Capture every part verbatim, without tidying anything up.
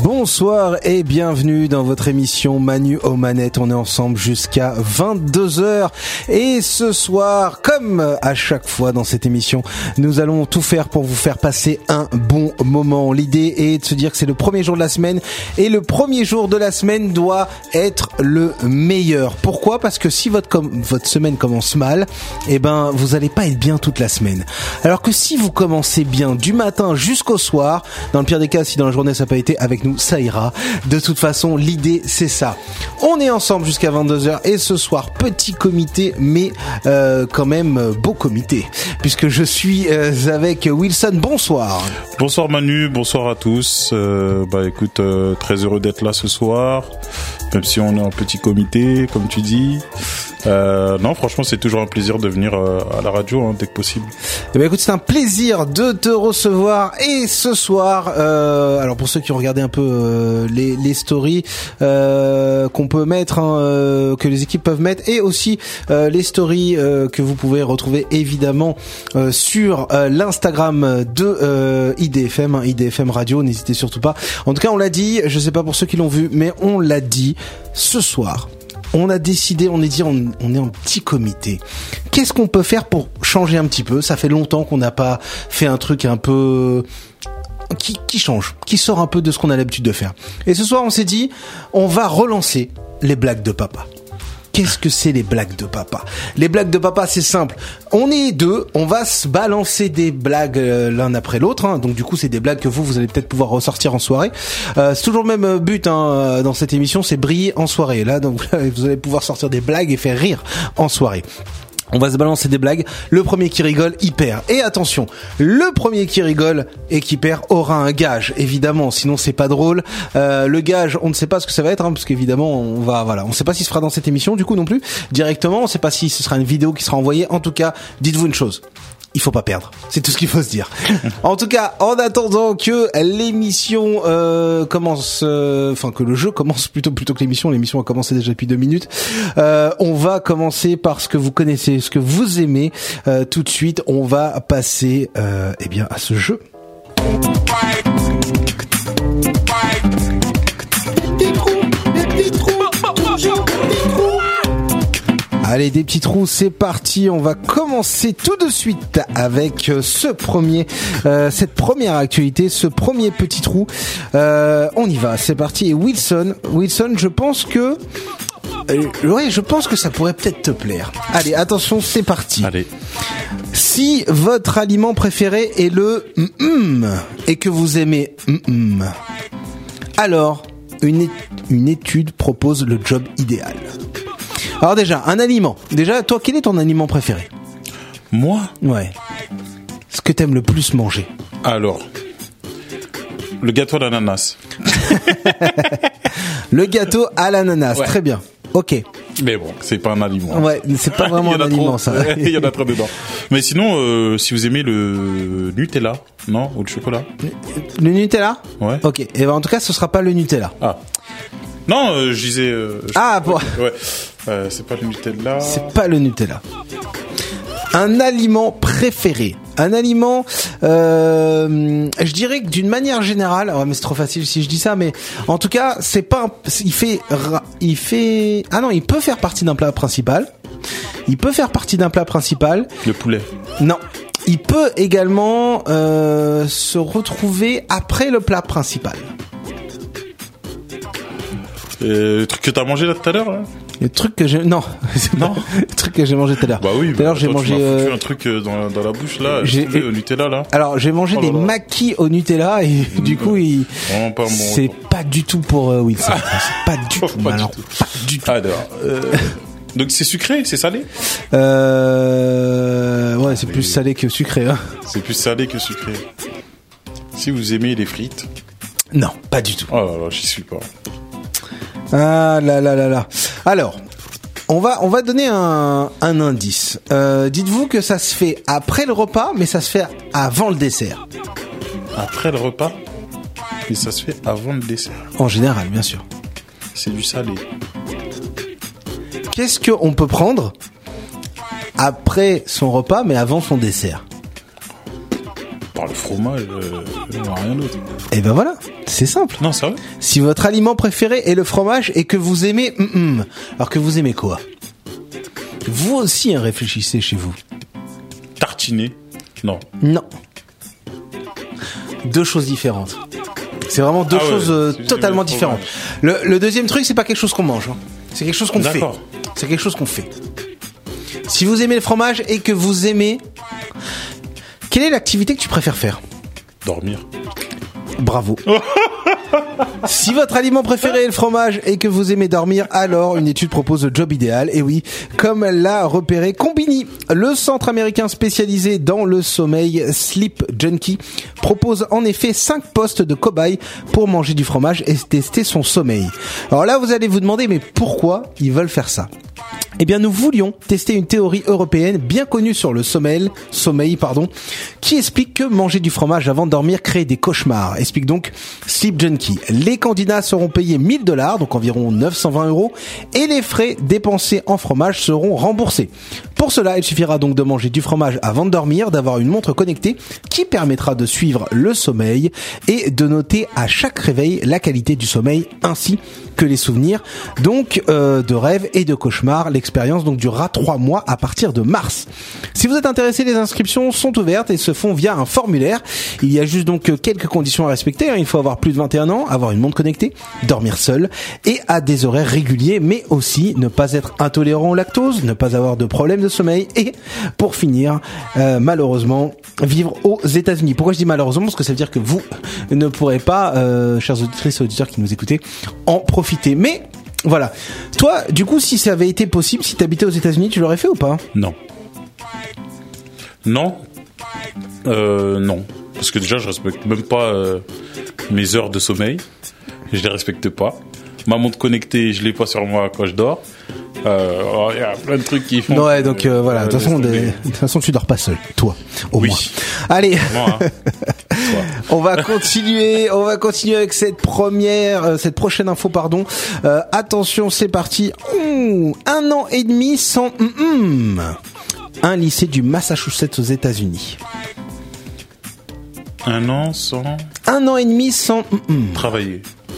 Bonsoir et bienvenue dans votre émission Manu aux manettes. On est ensemble jusqu'à vingt-deux heures et ce soir, comme à chaque fois dans cette émission, nous allons tout faire pour vous faire passer un bon moment. L'idée est de se dire que c'est le premier jour de la semaine et le premier jour de la semaine doit être le meilleur. Pourquoi ? Parce que si votre com- votre semaine commence mal, eh ben vous allez pas être bien toute la semaine. Alors que si vous commencez bien du matin jusqu'au soir, dans le pire des cas, si dans la journée ça n'a pas été, avec nous ça ira. De toute façon, l'idée c'est ça. On est ensemble jusqu'à vingt-deux heures et ce soir petit comité, mais euh, quand même beau comité, puisque je suis euh, avec Wilson. Bonsoir. Bonsoir Manu, bonsoir à tous. Euh, bah écoute, euh, très heureux d'être là ce soir, même si on est en petit comité, comme tu dis. Euh, non, franchement, c'est toujours un plaisir de venir euh, à la radio hein, dès que possible. Eh ben écoute, c'est un plaisir de te recevoir. Et ce soir, euh, alors pour ceux qui ont regardé un peu euh, les, les stories euh, qu'on peut mettre, hein, euh, que les équipes peuvent mettre, et aussi euh, les stories euh, que vous pouvez retrouver évidemment euh, sur euh, l'Instagram de euh, I D F M, hein, I D F M Radio. N'hésitez surtout pas. En tout cas, on l'a dit. Je sais pas pour ceux qui l'ont vu, mais on l'a dit ce soir. On a décidé, on est dit, on, on est en petit comité. Qu'est-ce qu'on peut faire pour changer un petit peu ? Ça fait longtemps qu'on n'a pas fait un truc un peu qui, qui change, qui sort un peu de ce qu'on a l'habitude de faire. Et ce soir, on s'est dit, on va relancer les blagues de papa. Qu'est-ce que c'est les blagues de papa ? Les blagues de papa, c'est simple. On est deux, on va se balancer des blagues euh, l'un après l'autre. Hein. Donc du coup, c'est des blagues que vous, vous allez peut-être pouvoir ressortir en soirée. Euh, c'est toujours le même but hein, dans cette émission, c'est briller en soirée. Là, donc vous allez pouvoir sortir des blagues et faire rire en soirée. On va se balancer des blagues. Le premier qui rigole, il perd. Et attention, le premier qui rigole et qui perd aura un gage, évidemment. Sinon, c'est pas drôle. Euh, le gage, on ne sait pas ce que ça va être, hein, parce qu'évidemment, on va, voilà, on ne sait pas si ce sera dans cette émission, du coup non plus directement. On ne sait pas si ce sera une vidéo qui sera envoyée. En tout cas, dites-vous une chose. Il faut pas perdre. C'est tout ce qu'il faut se dire. En tout cas, en attendant que l'émission euh, commence, euh, enfin que le jeu commence plutôt plutôt que l'émission. L'émission a commencé déjà depuis deux minutes. Euh, on va commencer par ce que vous connaissez, ce que vous aimez. Euh, tout de suite, on va passer, euh, eh bien, à ce jeu. Allez, des petits trous, c'est parti. On va commencer tout de suite avec ce premier, euh, cette première actualité, ce premier petit trou. Euh, on y va, c'est parti. Et Wilson, Wilson, je pense que, euh, ouais, je pense que ça pourrait peut-être te plaire. Allez, attention, c'est parti. Allez. Si votre aliment préféré est le mm et que vous aimez mm, alors une é- une étude propose le job idéal. Alors déjà, un aliment. Déjà, toi, quel est ton aliment préféré ? Moi ? Ouais. Ce que t'aimes le plus manger. Alors, le gâteau à l'ananas. Le gâteau à l'ananas, ouais. Très bien. Ok. Mais bon, c'est pas un aliment. Ouais, c'est pas vraiment un aliment, trop. ça. Il y en a trop dedans. Mais sinon, euh, si vous aimez le Nutella, non ? Ou le chocolat ? Le Nutella ? Ouais. Ok. Et ben en tout cas, ce sera pas le Nutella. Ah. Non, euh, je disais... Euh, je ah, bon. Ouais. Euh, c'est pas le Nutella. C'est pas le Nutella. Un aliment préféré. Un aliment, euh, je dirais que d'une manière générale, oh, mais c'est trop facile si je dis ça, mais en tout cas, c'est pas, un, il fait, il fait, ah non, il peut faire partie d'un plat principal. Il peut faire partie d'un plat principal. Le poulet. Non. Il peut également euh, se retrouver après le plat principal. Euh, le truc que t'as mangé là tout à l'heure, là ? Le truc que j'ai, non, c'est non, pas le truc que j'ai mangé tout à l'heure. Bah oui. Tout à l'heure, bah, j'ai toi, mangé tu m'as foutu euh... un truc dans, dans la bouche là. J'ai au Nutella là. Alors j'ai mangé oh des là là. maquis au Nutella et mmh, du coup, il... vraiment pas bon. c'est pas du tout pour euh, Wilson. C'est pas du tout. pas, Alors, du tout. pas du tout. Ah d'accord. Euh... Donc c'est sucré, c'est salé ? Euh... Ouais, c'est ah, plus salé que sucré. Hein. C'est plus salé que sucré. Si vous aimez les frites. Non, pas du tout. Oh là là, j'y suis pas. Ah là là là là. Alors, on va on va donner un un indice. Euh, dites-vous que ça se fait après le repas, mais ça se fait avant le dessert. Après le repas, mais ça se fait avant le dessert. En général, bien sûr. C'est du salé. Qu'est-ce qu'on peut prendre après son repas, mais avant son dessert ? Par le fromage, euh, non, rien d'autre. Et ben voilà, c'est simple. Non, c'est vrai. Si votre aliment préféré est le fromage et que vous aimez, hum, hum, alors que vous aimez quoi? Vous aussi, hein, réfléchissez chez vous. Tartiner. Non. Non. Deux choses différentes. C'est vraiment deux ah ouais, choses euh, si totalement différentes. Le, le deuxième truc, c'est pas quelque chose qu'on mange. Hein. C'est quelque chose qu'on fait. D'accord. C'est quelque chose qu'on fait. Si vous aimez le fromage et que vous aimez... Quelle est l'activité que tu préfères faire? Dormir. Bravo. Si votre aliment préféré est le fromage et que vous aimez dormir, alors une étude propose le job idéal. Et oui, comme l'a repéré Combini, le centre américain spécialisé dans le sommeil Sleep Junkie propose en effet cinq postes de cobayes pour manger du fromage et tester son sommeil. Alors là, vous allez vous demander, mais pourquoi ils veulent faire ça? Eh bien, nous voulions tester une théorie européenne bien connue sur le sommeil, sommeil, pardon, qui explique que manger du fromage avant de dormir crée des cauchemars. Explique donc Sleep Junkie. Les candidats seront payés mille dollars, donc environ neuf cent vingt euros, et les frais dépensés en fromage seront remboursés. Pour cela, il suffira donc de manger du fromage avant de dormir, d'avoir une montre connectée qui permettra de suivre le sommeil et de noter à chaque réveil la qualité du sommeil ainsi que les souvenirs donc euh, de rêves et de cauchemars. L'expérience donc durera trois mois à partir de mars. Si vous êtes intéressé, les inscriptions sont ouvertes et se font via un formulaire. Il y a juste donc quelques conditions à respecter. Il faut avoir plus de vingt et un ans, avoir une montre connectée, dormir seul et à des horaires réguliers, mais aussi ne pas être intolérant au lactose, ne pas avoir de problème de sommeil et pour finir, euh, malheureusement, vivre aux États-Unis. Pourquoi je dis malheureusement? Parce que ça veut dire que vous ne pourrez pas, euh, chers auditrices et auditeurs qui nous écoutez, en profiter. Mais voilà. Toi, du coup, si ça avait été possible, si t'habitais aux États-Unis, tu l'aurais fait ou pas? Non. Non. Euh, non. Parce que déjà, je respecte même pas euh, mes heures de sommeil. Je les respecte pas. Ma montre connectée, je l'ai pas sur moi quand je dors. Il euh, y a plein de trucs qui font. Ouais, donc euh, voilà. De toute façon, de toute façon, tu dors pas seul, toi, au oui. moins. Allez. Moi, hein. On va continuer, on va continuer avec cette première, euh, cette prochaine info, pardon. Euh, attention, c'est parti. Ouh, un an et demi sans mm-mm. Un lycée du Massachusetts aux États-Unis. Un an sans. Un an et demi sans mm-mm. Travailler.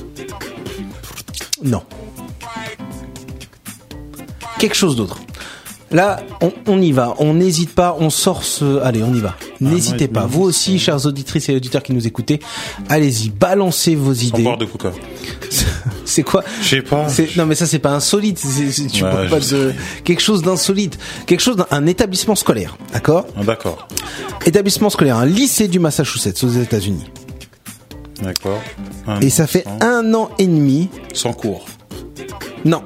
Non. Quelque chose d'autre. Là, on, on y va, on n'hésite pas, on sort ce... Allez, on y va. N'hésitez pas. Vous aussi, chers auditrices et auditeurs qui nous écoutez, allez-y, balancez vos idées. Sans boire de coca. C'est quoi? Je sais pas. C'est... Non, mais ça, c'est pas insolite. C'est, c'est, tu ouais, parles pas de quelque chose d'insolite. Quelque chose d'un établissement scolaire. D'accord? Ah, d'accord. Établissement scolaire, un lycée du Massachusetts aux États-Unis. D'accord. Un et ça fait sans... un an et demi. Sans cours. Non.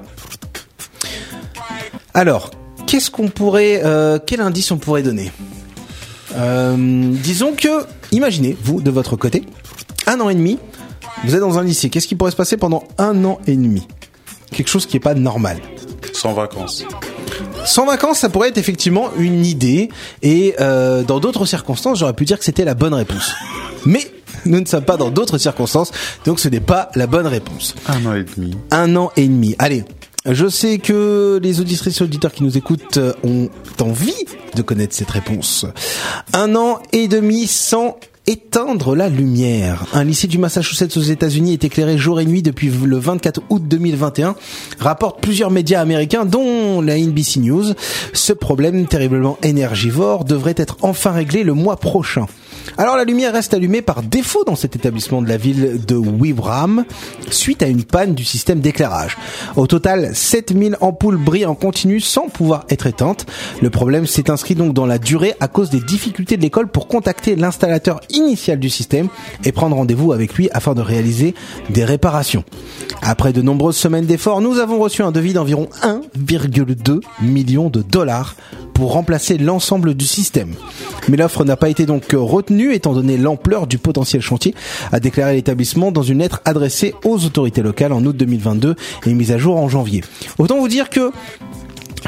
Alors, qu'est-ce qu'on pourrait, euh, quel indice on pourrait donner? euh, Disons que, imaginez, vous, de votre côté, un an et demi, vous êtes dans un lycée. Qu'est-ce qui pourrait se passer pendant un an et demi? Quelque chose qui est pas normal. Sans vacances. Sans vacances, ça pourrait être effectivement une idée. Et euh, dans d'autres circonstances, j'aurais pu dire que c'était la bonne réponse. Mais nous ne sommes pas dans d'autres circonstances, donc ce n'est pas la bonne réponse. Un an et demi. Un an et demi. Allez. Je sais que les auditrices et auditeurs qui nous écoutent ont envie de connaître cette réponse. Un an et demi sans éteindre la lumière. Un lycée du Massachusetts aux États-Unis est éclairé jour et nuit depuis le vingt-quatre août deux mille vingt et un, rapportent plusieurs médias américains, dont la N B C News. Ce problème terriblement énergivore devrait être enfin réglé le mois prochain. Alors la lumière reste allumée par défaut dans cet établissement de la ville de Wybraham suite à une panne du système d'éclairage. Au total, sept mille ampoules brillent en continu sans pouvoir être éteintes. Le problème s'est inscrit donc dans la durée à cause des difficultés de l'école pour contacter l'installateur initial du système et prendre rendez-vous avec lui afin de réaliser des réparations. Après de nombreuses semaines d'efforts, nous avons reçu un devis d'environ un virgule deux million de dollars pour remplacer l'ensemble du système. Mais l'offre n'a pas été donc retenue étant donné l'ampleur du potentiel chantier, a déclaré l'établissement dans une lettre adressée aux autorités locales en août deux mille vingt-deux et mise à jour en janvier. Autant vous dire que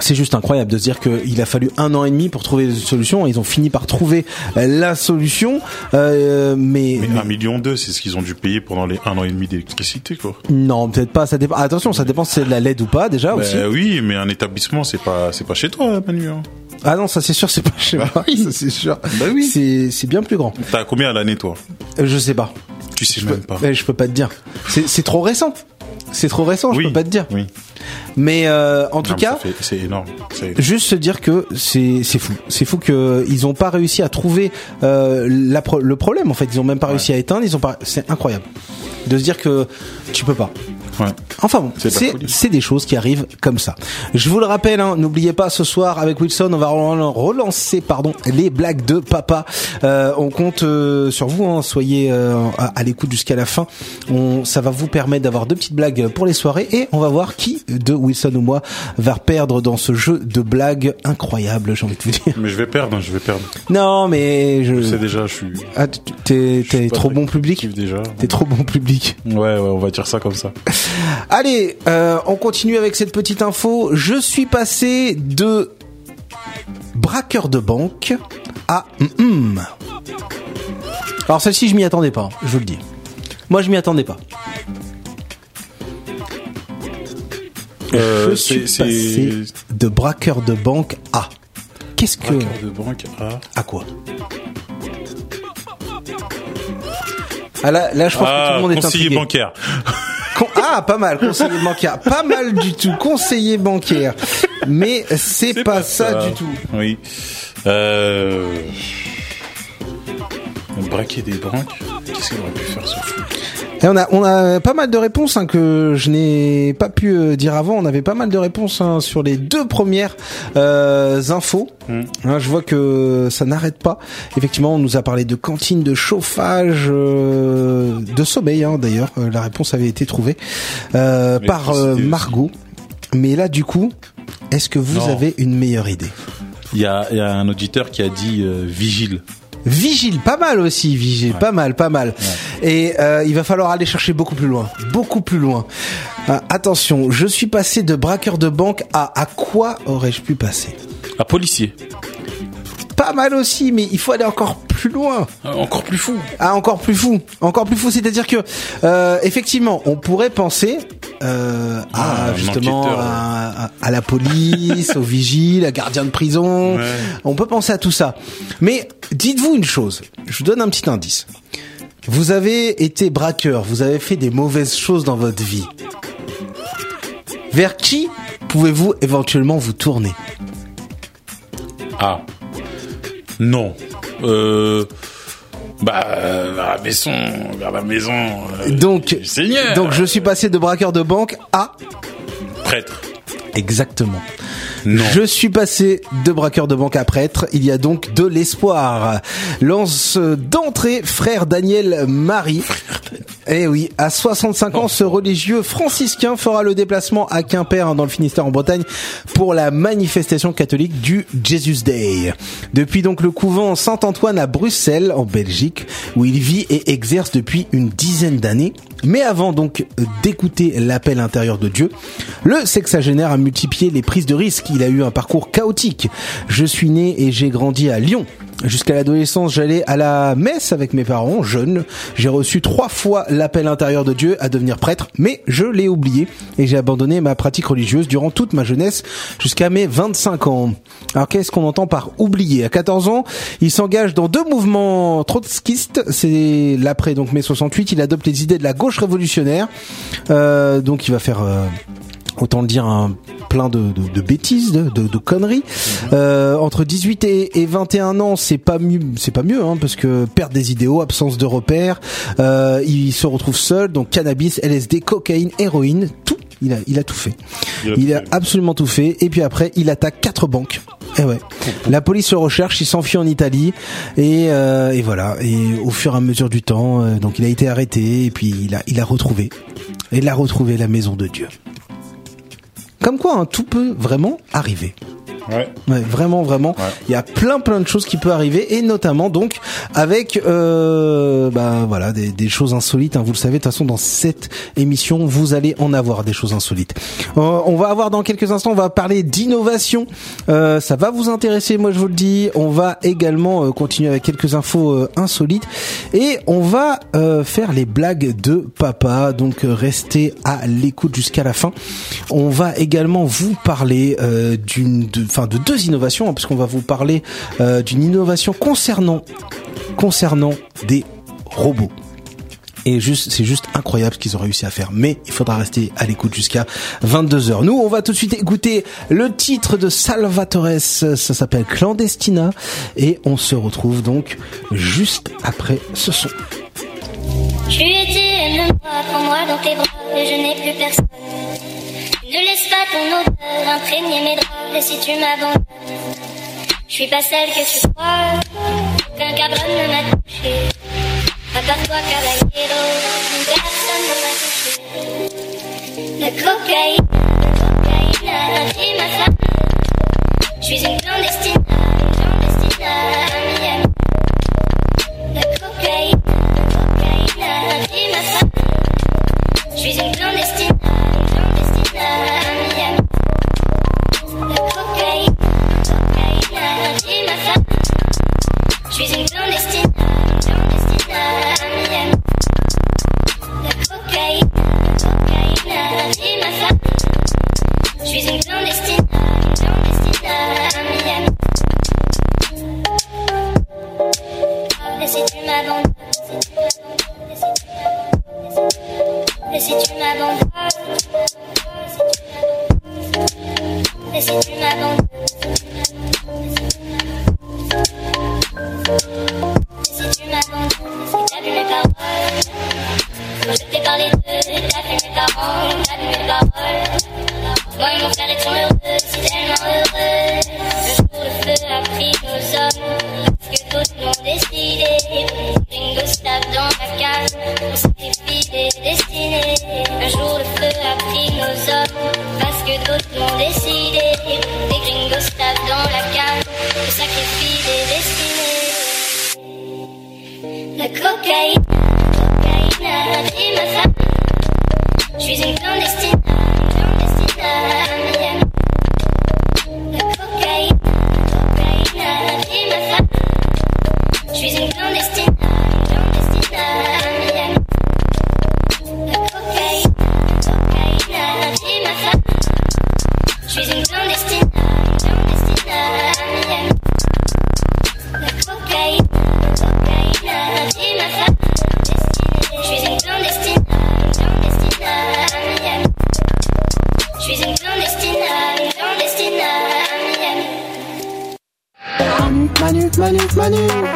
c'est juste incroyable de se dire qu'il a fallu un an et demi pour trouver une solution. Ils ont fini par trouver la solution, euh, mais, mais, mais un million deux, c'est ce qu'ils ont dû payer pendant les un an et demi d'électricité, quoi. Non, peut-être pas. Ça dépend. Attention, ça dépend si c'est de la L E D ou pas déjà bah, aussi. Oui, mais un établissement, c'est pas, c'est pas chez toi, Manu. Hein. Ah non, ça c'est sûr, c'est pas chez moi. Bah oui. Ça c'est sûr. Bah oui. C'est c'est bien plus grand. T'as combien à l'année, toi? Euh, je sais pas. Tu sais je même peux, pas. Euh, je peux pas te dire. C'est c'est trop récent. C'est trop récent. Oui. Je peux pas te dire. Oui. Mais euh, en tout non, cas, fait, c'est énorme. C'est... juste se dire que c'est c'est fou. C'est fou que ils ont pas réussi à trouver euh, la pro- le problème. En fait, ils ont même pas ouais. réussi à éteindre. Ils ont pas. C'est incroyable de se dire que tu peux pas. Ouais. Enfin bon, c'est, c'est, c'est des choses qui arrivent comme ça. Je vous le rappelle, hein, n'oubliez pas, ce soir avec Wilson, on va relancer pardon les blagues de papa. Euh, on compte euh, sur vous, hein, soyez euh, à, à l'écoute jusqu'à la fin. On, ça va vous permettre d'avoir deux petites blagues pour les soirées et on va voir qui de Wilson ou moi va perdre dans ce jeu de blagues incroyable, j'ai envie de vous dire. Mais je vais perdre, je vais perdre. Non, mais je, je sais déjà, je suis. Ah, t'es, t'es trop bon public. Déjà. T'es trop bon public. Ouais, ouais, on va dire ça comme ça. Allez, euh, on continue avec cette petite info. Je suis passé de braqueur de banque à mm, mm. Alors celle-ci, je m'y attendais pas, je vous le dis. Moi, je m'y attendais pas. Euh, je suis c'est, passé c'est... de braqueur de banque à. Qu'est-ce que braqueur de banque à à quoi? Ah là, là, je pense ah, que tout le monde est intrigué. Conseiller bancaire. Ah, pas mal, conseiller bancaire. Pas mal du tout, conseiller bancaire. Mais c'est, c'est pas, pas ça, ça du tout. Oui. Euh... Braquer des banques. Qu'est-ce qu'il aurait pu faire ce fou? Et on a, on a pas mal de réponses hein, que je n'ai pas pu euh, dire avant. On avait pas mal de réponses hein, sur les deux premières euh, infos. Mmh. Hein, je vois que ça n'arrête pas. Effectivement, on nous a parlé de cantine, de chauffage, euh, de sommeil. Hein, d'ailleurs, euh, la réponse avait été trouvée euh, par euh, Margot. Mais là, du coup, est-ce que vous non. avez une meilleure idée? Il y a, il y a un auditeur qui a dit euh, vigile. Vigile, pas mal aussi, Vigile, ouais. pas mal, pas mal. Ouais. Et euh, il va falloir aller chercher beaucoup plus loin, beaucoup plus loin. Euh, attention, je suis passé de braqueur de banque à à quoi aurais-je pu passer? À policier. Pas mal aussi, mais il faut aller encore plus loin. Euh, encore plus fou. Ah, encore plus fou, encore plus fou. C'est-à-dire que euh, effectivement, on pourrait penser euh, à ah, justement à, à, à la police, au vigile, à gardien de prison. Ouais. On peut penser à tout ça. Mais dites-vous une chose. Je vous donne un petit indice. Vous avez été braqueur. Vous avez fait des mauvaises choses dans votre vie. Vers qui pouvez-vous éventuellement vous tourner? Ah. Non. Euh, bah, vers la maison, vers la maison. Euh, donc, Seigneur. donc je suis passé de braqueur de banque à prêtre. Exactement. Non. Je suis passé de braqueur de banque à prêtre. Il y a donc de l'espoir. Lance d'entrée, frère Daniel Marie. Eh oui, à soixante-cinq ans, ce religieux franciscain fera le déplacement à Quimper, dans le Finistère en Bretagne, pour la manifestation catholique du Jesus Day. Depuis donc le couvent Saint-Antoine à Bruxelles, en Belgique, où il vit et exerce depuis une dizaine d'années. Mais avant donc d'écouter l'appel intérieur de Dieu, le sexagénaire a multiplié les prises de risques. Il a eu un parcours chaotique. Je suis né et j'ai grandi à Lyon. Jusqu'à l'adolescence, j'allais à la messe avec mes parents, jeunes. J'ai reçu trois fois l'appel intérieur de Dieu à devenir prêtre, mais je l'ai oublié et j'ai abandonné ma pratique religieuse durant toute ma jeunesse jusqu'à mes vingt-cinq ans. Alors qu'est-ce qu'on entend par oublier? À quatorze ans, il s'engage dans deux mouvements trotskistes. C'est l'après donc mai soixante-huit. Il adopte les idées de la gauche révolutionnaire. Euh, donc il va faire... Euh autant le dire, un plein de, de, de bêtises, de, de, de conneries. Mmh. Euh, entre dix-huit et, et vingt et un ans, c'est pas mieux, c'est pas mieux, hein, parce que perte des idéaux, absence de repères. Euh, il se retrouve seul, donc cannabis, L S D, cocaïne, héroïne, tout. Il a, il a tout fait. Il a, il a absolument tout fait. Et puis après, il attaque quatre banques. Et ouais. La police le recherche, il s'enfuit en Italie et, euh, et voilà. Et au fur et à mesure du temps, euh, donc il a été arrêté et puis il a, il a retrouvé, il a retrouvé la maison de Dieu. Comme quoi, hein, tout peut vraiment arriver. Ouais. Ouais, vraiment, vraiment. Il Ouais. y a plein, plein de choses qui peuvent arriver, et notamment donc avec, euh, bah voilà, des, des choses insolites. Hein, vous le savez, de toute façon, dans cette émission, vous allez en avoir des choses insolites. Euh, on va avoir dans quelques instants, on va parler d'innovation. Euh, ça va vous intéresser, moi je vous le dis. On va également euh, continuer avec quelques infos euh, insolites, et on va euh, faire les blagues de papa. Donc euh, restez à l'écoute jusqu'à la fin. On va également vous parler euh, d'une, de, enfin de deux innovations, hein, parce qu'on va vous parler euh, d'une innovation concernant concernant des robots. Et juste, c'est juste incroyable ce qu'ils ont réussi à faire. Mais il faudra rester à l'écoute jusqu'à vingt-deux heures. Nous, on va tout de suite écouter le titre de Salvatore. Ça s'appelle Clandestina. Et on se retrouve donc juste après ce son. Tu étais aime-moi, prends-moi dans tes bras, et je n'ai plus personne. Ne laisse pas ton odeur imprégner mes draps, et si tu m'abandonnes, je suis pas celle que tu crois, qu'un cabron ne m'a touché. À part toi, caballero, personne ne m'a touché. La cocaïne, la cocaïne a pris ma femme. Je suis une clandestine, une clandestine à Miami. La cocaïne, la cocaïne a pris ma femme. Je suis une clandestine, une clandestine à Miami. La cocaïne, la cocaïne a pris ma femme. Je suis une clandestine, une clandestine à Miami. La cocaïne, la cocaïne a pris ma femme. Je suis une clandestine, une clandestine à Miami. Et si tu m'abandonnes, et si tu m'abandonnes, et si tu m'abandonnes, et si tu m'abandonnes, si t'as vu mes paroles, quand je t'ai parlé d'eux, t'as vu mes parents, t'as vu mes paroles. Moi et mon frère étions heureux, si tellement heureux. Le jour le feu a pris nos hommes, parce que d'autres l'ont décidé. Gringo stave dans la cage, on sacrifie des destinées. Un jour le feu a pris nos hommes, parce que d'autres l'ont décidé. Des gringos stave dans la cage, on sacrifie des destinées. La cocaïne, la cocaïne a pris ma femme. Je suis une clandestine, une clandestine à Miami. La cocaïne, la cocaïne a pris ma femme. Je suis une clandestine, une clandestine à Miami. La cocaïne, la cocaïne a pris ma femme. Je suis une clandestine, une clandestine à Miami. La cocaïne, la cocaïne a pris ma femme. Je suis une clandestine, une clandestine à Miami. Je suis une clandestine, une clandestine à Miami. Manu, Manu, Manu.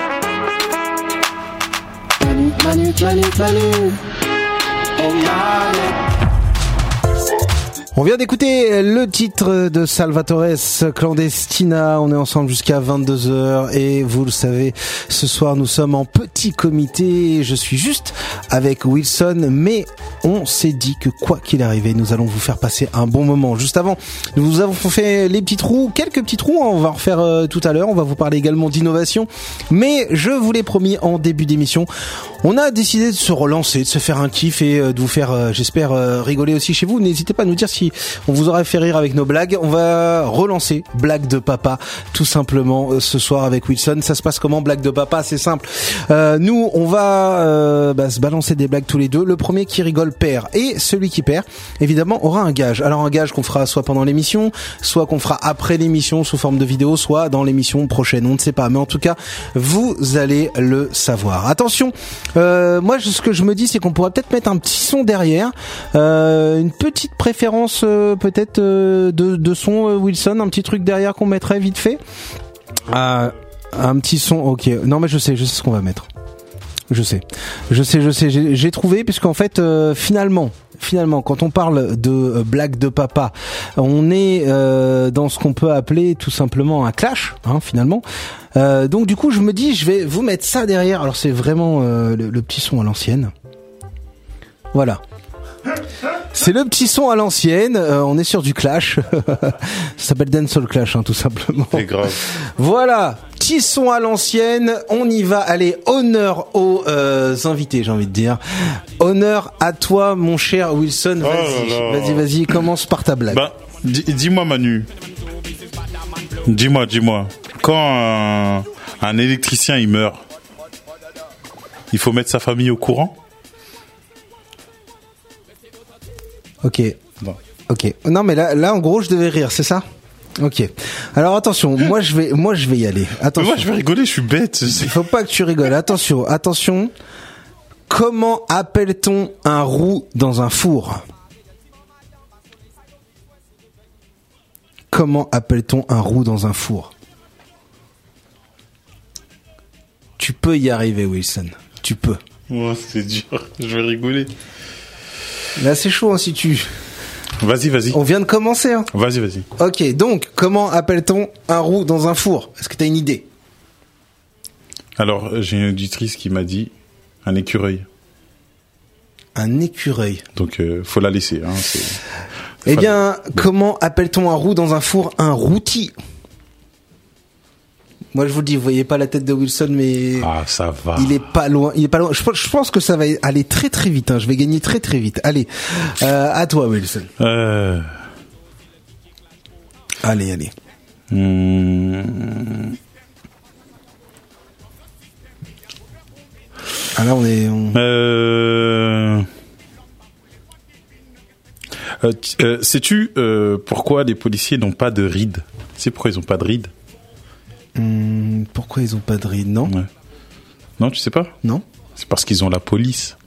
Manu, Manu, Manu, Manu. Oh Manu. On vient d'écouter le titre de Salvatore, Clandestina. On est ensemble jusqu'à vingt-deux heures et vous le savez, ce soir nous sommes en petit comité. Je suis juste avec Wilson, mais on s'est dit que quoi qu'il arrive, nous allons vous faire passer un bon moment. Juste avant, nous vous avons fait les petits trous, quelques petits trous, on va en refaire euh, tout à l'heure. On va vous parler également d'innovation, mais je vous l'ai promis en début d'émission, on a décidé de se relancer, de se faire un kiff et euh, de vous faire, euh, j'espère, euh, rigoler aussi chez vous. N'hésitez pas à nous dire si on vous aurait fait rire avec nos blagues. On va relancer blague de papa tout simplement euh, ce soir avec Wilson. Ça se passe comment, blague de papa? C'est simple. Euh, nous, on va euh, bah, se balancer des blagues tous les deux. Le premier qui rigole perd, et celui qui perd, évidemment, aura un gage. Alors un gage qu'on fera soit pendant l'émission, soit qu'on fera après l'émission sous forme de vidéo, soit dans l'émission prochaine. On ne sait pas, mais en tout cas, vous allez le savoir. Attention, euh, moi, ce que je me dis, c'est qu'on pourrait peut-être mettre un petit son derrière, euh, une petite préférence. Euh, peut-être euh, de, de son euh, Wilson, un petit truc derrière qu'on mettrait vite fait. Euh, un petit son, ok. Non mais je sais, je sais ce qu'on va mettre. Je sais, je sais, je sais. J'ai, j'ai trouvé, puisqu'en fait, euh, finalement, finalement, quand on parle de euh, blague de papa, on est euh, dans ce qu'on peut appeler tout simplement un clash, hein, finalement. Euh, donc du coup, je me dis, je vais vous mettre ça derrière. Alors c'est vraiment euh, le, le petit son à l'ancienne. Voilà. c'est le petit son à l'ancienne. Euh, on est sur du clash. Ça s'appelle Dancehall Clash, hein, tout simplement. C'est grave. Voilà, petit son à l'ancienne. On y va. Allez, honneur aux euh, invités, j'ai envie de dire. Honneur à toi, mon cher Wilson. Vas-y, Oh là là. vas-y, vas-y. Commence par ta blague. Bah, di- dis-moi Manu. Dis-moi, dis-moi. Quand un, un électricien il meurt, il faut mettre sa famille au courant? Ok. Non. Ok. Non, mais là, là, en gros, je devais rire, c'est ça? Ok. Alors attention, moi je vais, moi je vais y aller. Mais Attention. moi je vais rigoler, je suis bête. Il faut pas que tu rigoles. Attention, attention. Comment appelle-t-on un roux dans un four? Comment appelle-t-on un roux dans un four? Tu peux y arriver, Wilson. Tu peux. Oh, c'est dur, je vais rigoler. Là, c'est chaud hein, si tu. Vas-y, vas-y. On vient de commencer. Hein. Vas-y, vas-y. Ok, donc comment appelle-t-on un roux dans un four? Est-ce que t'as une idée? Alors, j'ai une auditrice qui m'a dit un écureuil. Un écureuil. Donc, euh, faut la laisser. Hein, c'est... Eh Enfin, bien, comment appelle-t-on un roux dans un four? Un routi. Moi, je vous le dis, vous voyez pas la tête de Wilson, mais Ah, ça va. il est pas loin. Il est pas loin. Je, pense- je pense que ça va aller très très vite. Hein. Je vais gagner très très vite. Allez, euh, à toi, Wilson. Euh... Allez, allez. hmm, Ah là, on est. On... Euh... Euh, t- euh, sais-tu euh, pourquoi les policiers n'ont pas de rides? C'est pourquoi ils n'ont pas de rides? Hum, pourquoi ils ont pas de ride? Non, Ouais. Non, tu sais pas? non. C'est parce qu'ils ont la police.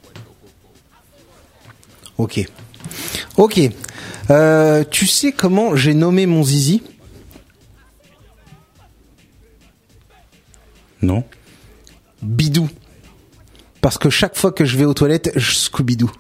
Ok. Ok. Euh, tu sais comment j'ai nommé mon zizi? Non? Bidou. Parce que chaque fois que je vais aux toilettes, je Scooby-Doo.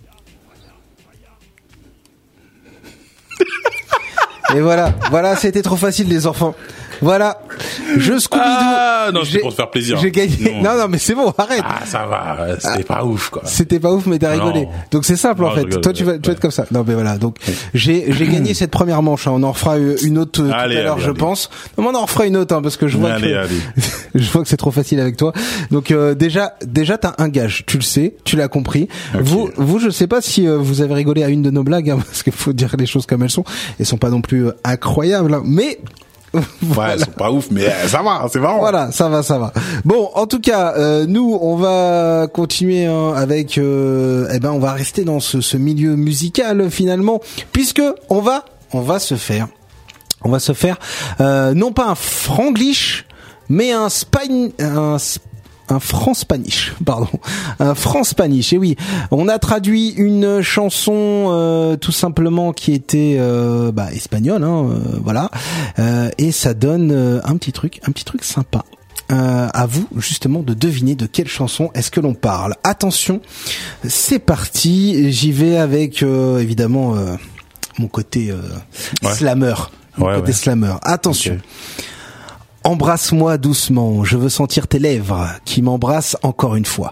Et voilà, voilà, c'était trop facile les enfants. Voilà, je Scooby-Doo. Ah, non, c'était J'ai- pour te faire plaisir. J'ai gagné. Non. Non, non, mais c'est bon, arrête. Ah, ça va, euh, c'était pas ouf, quoi. C'était pas ouf, mais t'as Non. rigolé. Donc c'est simple Non, en je fait. rigole, Toi, tu vas, tu vas ouais. être comme ça. Non, mais voilà. Donc j'ai, j'ai gagné cette première manche. Hein. On en refera une autre euh, tout Allez, à l'heure, allez, je allez. pense. Non, mais on en refera une autre hein, parce que je vois Allez, que allez. je vois que c'est trop facile avec toi. Donc euh, déjà, déjà t'as un gage. Tu le sais, tu l'as compris. Ok. Vous, vous, je sais pas si euh, vous avez rigolé à une de nos blagues, hein, parce qu'il faut dire les choses comme elles sont. Elles sont pas non plus euh, incroyables, hein, mais Ouais, ils sont pas ouf, mais euh, ça va, c'est marrant. voilà, ça va, ça va. Bon, en tout cas, euh, nous, on va continuer hein, avec. Euh, eh ben, on va rester dans ce, ce milieu musical finalement, puisque on va, on va se faire, on va se faire, euh, non pas un franglish, mais un spain, un sp- un franc-spanish, pardon, un franc-spanish. Et oui, on a traduit une chanson euh, tout simplement qui était euh, bah, espagnole, hein, euh, voilà, euh, et ça donne euh, un petit truc, un petit truc sympa. Euh, à vous justement de deviner de quelle chanson est-ce que l'on parle. Attention, c'est parti. J'y vais avec euh, évidemment euh, mon côté euh, Ouais. slammer, mon Ouais, côté ouais. slammer. Attention. Ok. Embrasse-moi doucement, je veux sentir tes lèvres qui m'embrassent encore une fois.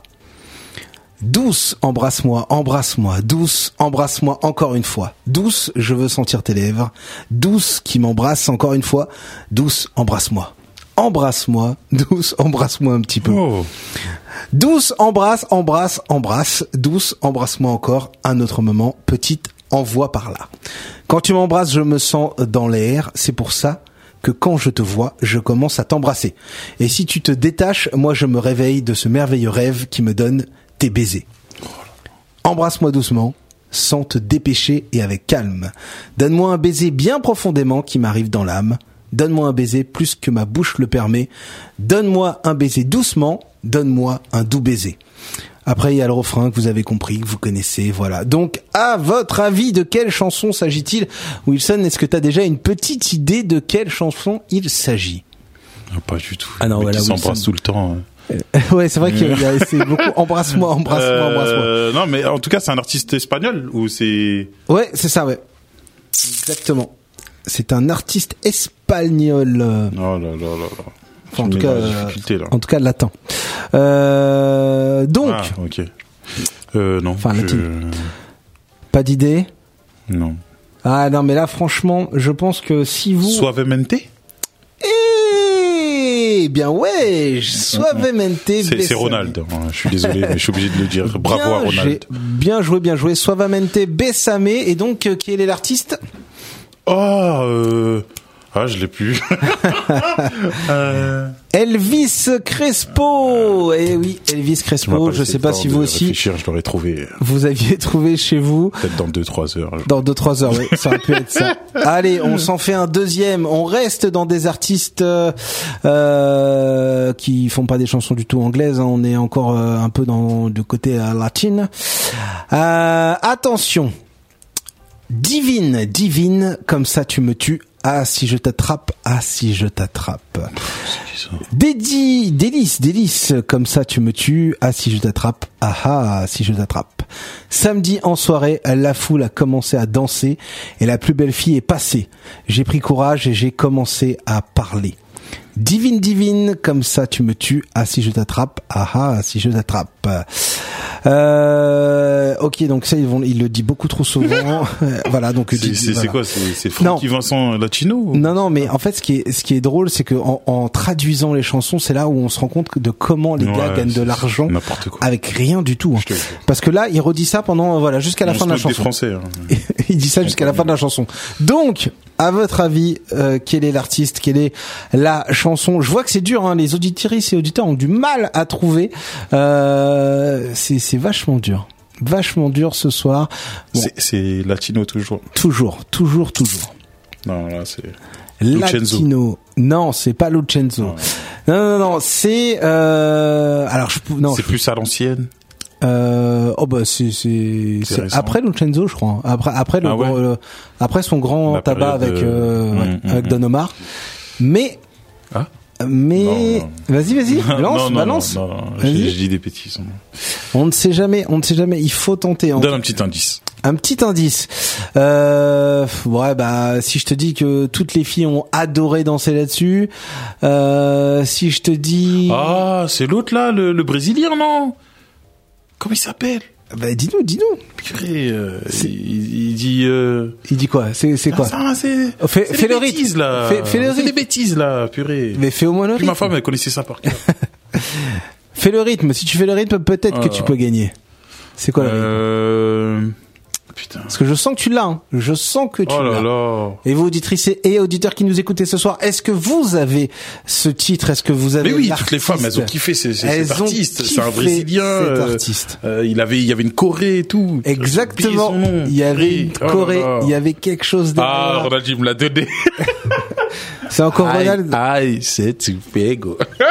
Douce, embrasse-moi, embrasse-moi, douce, embrasse-moi encore une fois. Douce, je veux sentir tes lèvres. Douce qui m'embrasse encore une fois. Douce, embrasse-moi. Embrasse-moi, douce, embrasse-moi un petit peu. Oh. Douce, embrasse, embrasse, embrasse. Douce, embrasse-moi encore un autre moment. Petite, envoie par là. Quand tu m'embrasses, je me sens dans l'air. C'est pour ça que quand je te vois, je commence à t'embrasser. Et si tu te détaches, moi je me réveille de ce merveilleux rêve qui me donne tes baisers. Embrasse-moi doucement, sans te dépêcher et avec calme. Donne-moi un baiser bien profondément qui m'arrive dans l'âme. Donne-moi un baiser plus que ma bouche le permet. Donne-moi un baiser doucement. Donne-moi un doux baiser. Après, il y a le refrain que vous avez compris, que vous connaissez, voilà. Donc, à votre avis, de quelle chanson s'agit-il? Wilson, est-ce que tu as déjà une petite idée de quelle chanson il s'agit? Ah, pas du tout. Ah non, Le mec voilà, qui s'embrasse Wilson. tout le temps. hein. Ouais, c'est vrai que c'est beaucoup embrasse-moi, embrasse-moi, embrasse-moi. Euh, non, mais en tout cas, c'est un artiste espagnol ou c'est... Ouais, c'est ça, ouais. Exactement. C'est un artiste espagnol. euh, Oh là là là là. Enfin, en Tu tout me cas, mets dans la euh, difficulté, là. en tout cas latin. Euh, donc, Ah, ok. Euh, non. Enfin, je- latine. pas d'idée. Non. Ah non, mais là, franchement, je pense que si vous... Suavemente? Eh bien ouais, Suavemente. C'est, c'est Ronald. Je suis désolé, mais je suis obligé de le dire. Bravo bien à Ronald. Bien joué, bien joué. Suavemente Bessame. Et donc, euh, quel est l'artiste? Oh, euh... Ah, je l'ai plus. euh... Elvis Crespo. Eh oui, Elvis Crespo. Je sais pas si vous aussi. Réfléchir, je l'aurais trouvé. Vous aviez trouvé chez vous. Peut-être dans deux trois heures. Dans deux trois heures, oui. Ça aurait pu être ça. Allez, on s'en fait un deuxième. On reste dans des artistes euh, euh, qui font pas des chansons du tout anglaises. Hein. On est encore euh, un peu dans du côté euh, latin. Euh, attention. Divine, divine, comme ça tu me tues. Ah si je t'attrape, ah si je t'attrape. Dédi, délice, délice, comme ça tu me tues. Ah si je t'attrape, ah ah si je t'attrape. Samedi en soirée, la foule a commencé à danser et la plus belle fille est passée. J'ai pris courage et j'ai commencé à parler. Divine, divine, comme ça tu me tues. Ah si je t'attrape, ah ah si je t'attrape. Euh, ok, donc ça ils vont, il le dit beaucoup trop souvent. Voilà, donc c'est, c'est, voilà. C'est quoi, c'est, c'est Francky Vincent Latino ou... Non, non, mais en fait, ce qui est, ce qui est drôle, c'est que en, en traduisant les chansons, c'est là où on se rend compte de comment les ouais, gars gagnent de l'argent avec rien du tout. Hein. Parce que là, il redit ça pendant, voilà, jusqu'à la on fin de la chanson. Français, hein. Il dit ça jusqu'à la fin de la chanson. Donc, à votre avis, euh, quel est l'artiste, quelle est la chanson? Je vois que c'est dur, hein. Les auditrices et auditeurs ont du mal à trouver. Euh, c'est, c'est vachement dur, vachement dur ce soir. Bon. C'est, c'est latino toujours. Toujours, toujours, toujours. Non, là c'est latino. Non, c'est pas Lucenzo. Non, non, non, non c'est. Euh... Alors, je non. C'est je... plus à l'ancienne. Euh, oh bah c'est c'est, c'est, c'est après Lucenzo je crois après après le, ah ouais. le après son grand La tabac avec de... euh, mmh, ouais, mmh, avec Don Omar mais ah mais non, non. vas-y vas-y lance non, non, balance non, non, non. J'ai, j'ai dit des bêtises. On ne sait jamais on ne sait jamais il faut tenter. Donne un petit indice. Un petit indice. Euh, ouais, bah, si je te dis que toutes les filles ont adoré danser là-dessus, euh, si je te dis... Ah, c'est l'autre là, le, le Brésilien, non? Comment il s'appelle? Bah, dis-nous, dis-nous. Purée, euh, il, il dit, euh... Il dit quoi? C'est, c'est quoi? Ah, ça, c'est, fais, c'est fais des le bêtises, rythme. là. Fais, fais le rythme. C'est des bêtises, là, purée. Mais fais au moins le rythme. Puis ma femme, elle connaissait ça par cœur. Fais le rythme. Si tu fais le rythme, peut-être ah, que tu peux gagner. C'est quoi le rythme? Euh... Putain. Parce que je sens que tu l'as, hein. Je sens que tu oh là l'as. Là. Et vous, auditrices et auditeurs qui nous écoutez ce soir, est-ce que vous avez ce titre? Est-ce que vous avez... Mais oui, toutes les femmes, elles ont kiffé c'est, c'est, cet artiste. C'est un Brésilien. Cet euh, artiste. Euh, il avait, il y avait une Corée et tout. Exactement. Il y avait une Corée. Oh il y avait quelque chose derrière. Ah, Ronald, il me l'a donné. C'est encore Ronald. Aïe, c'est tu pego.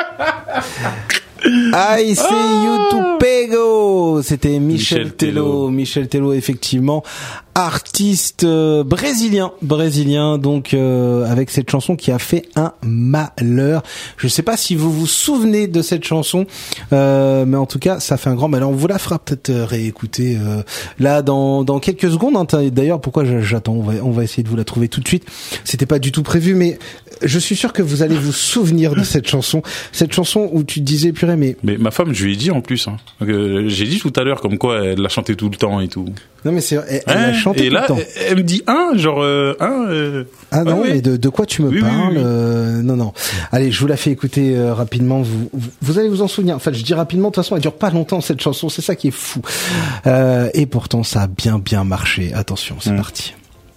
I say you to pego. C'était Michel, Michel Tello. Tello. Michel Tello, effectivement, artiste euh, brésilien, brésilien, donc euh, avec cette chanson qui a fait un malheur. Je sais pas si vous vous souvenez de cette chanson, euh, mais en tout cas, ça fait un grand malheur. On vous la fera peut-être réécouter euh, là dans dans quelques secondes. Hein. D'ailleurs, pourquoi j'attends? On va on va essayer de vous la trouver tout de suite. C'était pas du tout prévu, mais je suis sûr que vous allez vous souvenir de cette chanson, cette chanson où tu disais purée, mais mais ma femme, je lui ai dit en plus. Hein. Euh, j'ai dit tout à l'heure comme quoi elle l'a chanté tout le temps et tout. Non mais c'est elle, elle hein, l'a chanté et tout là, le temps. Elle me dit un genre euh, un. Euh... Ah non, ouais, mais de de quoi tu me oui, parles oui, oui. Euh, Non non. Allez, je vous la fais écouter euh, rapidement. Vous, vous vous allez vous en souvenir. Enfin, je dis rapidement. De toute façon, elle dure pas longtemps cette chanson. C'est ça qui est fou. Euh, et pourtant, ça a bien bien marché. Attention, c'est mmh. parti.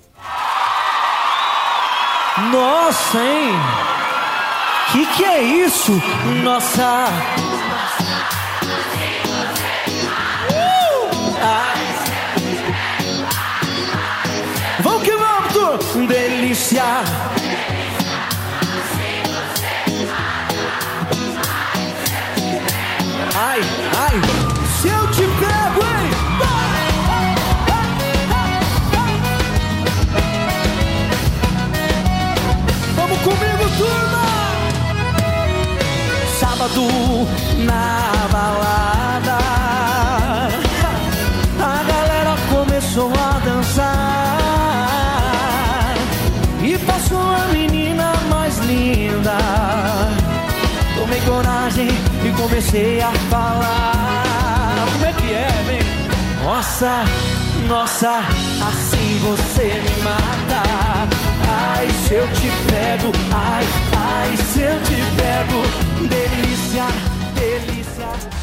Nossa, hein? Que que é isso? Nossa. Uh! Ah. Vamos que vamos, tu delícia. Ai, ai, se eu te pego, hein? Vamos comigo, turma! Sábado na balada, a galera começou a dançar e passou a menina mais linda. Tomei coragem e comecei a falar. Como é que é, vem? Nossa, nossa, assim você me mata. Ai, se eu te pego, ai, ai, se eu te pego. Delícia, delícia.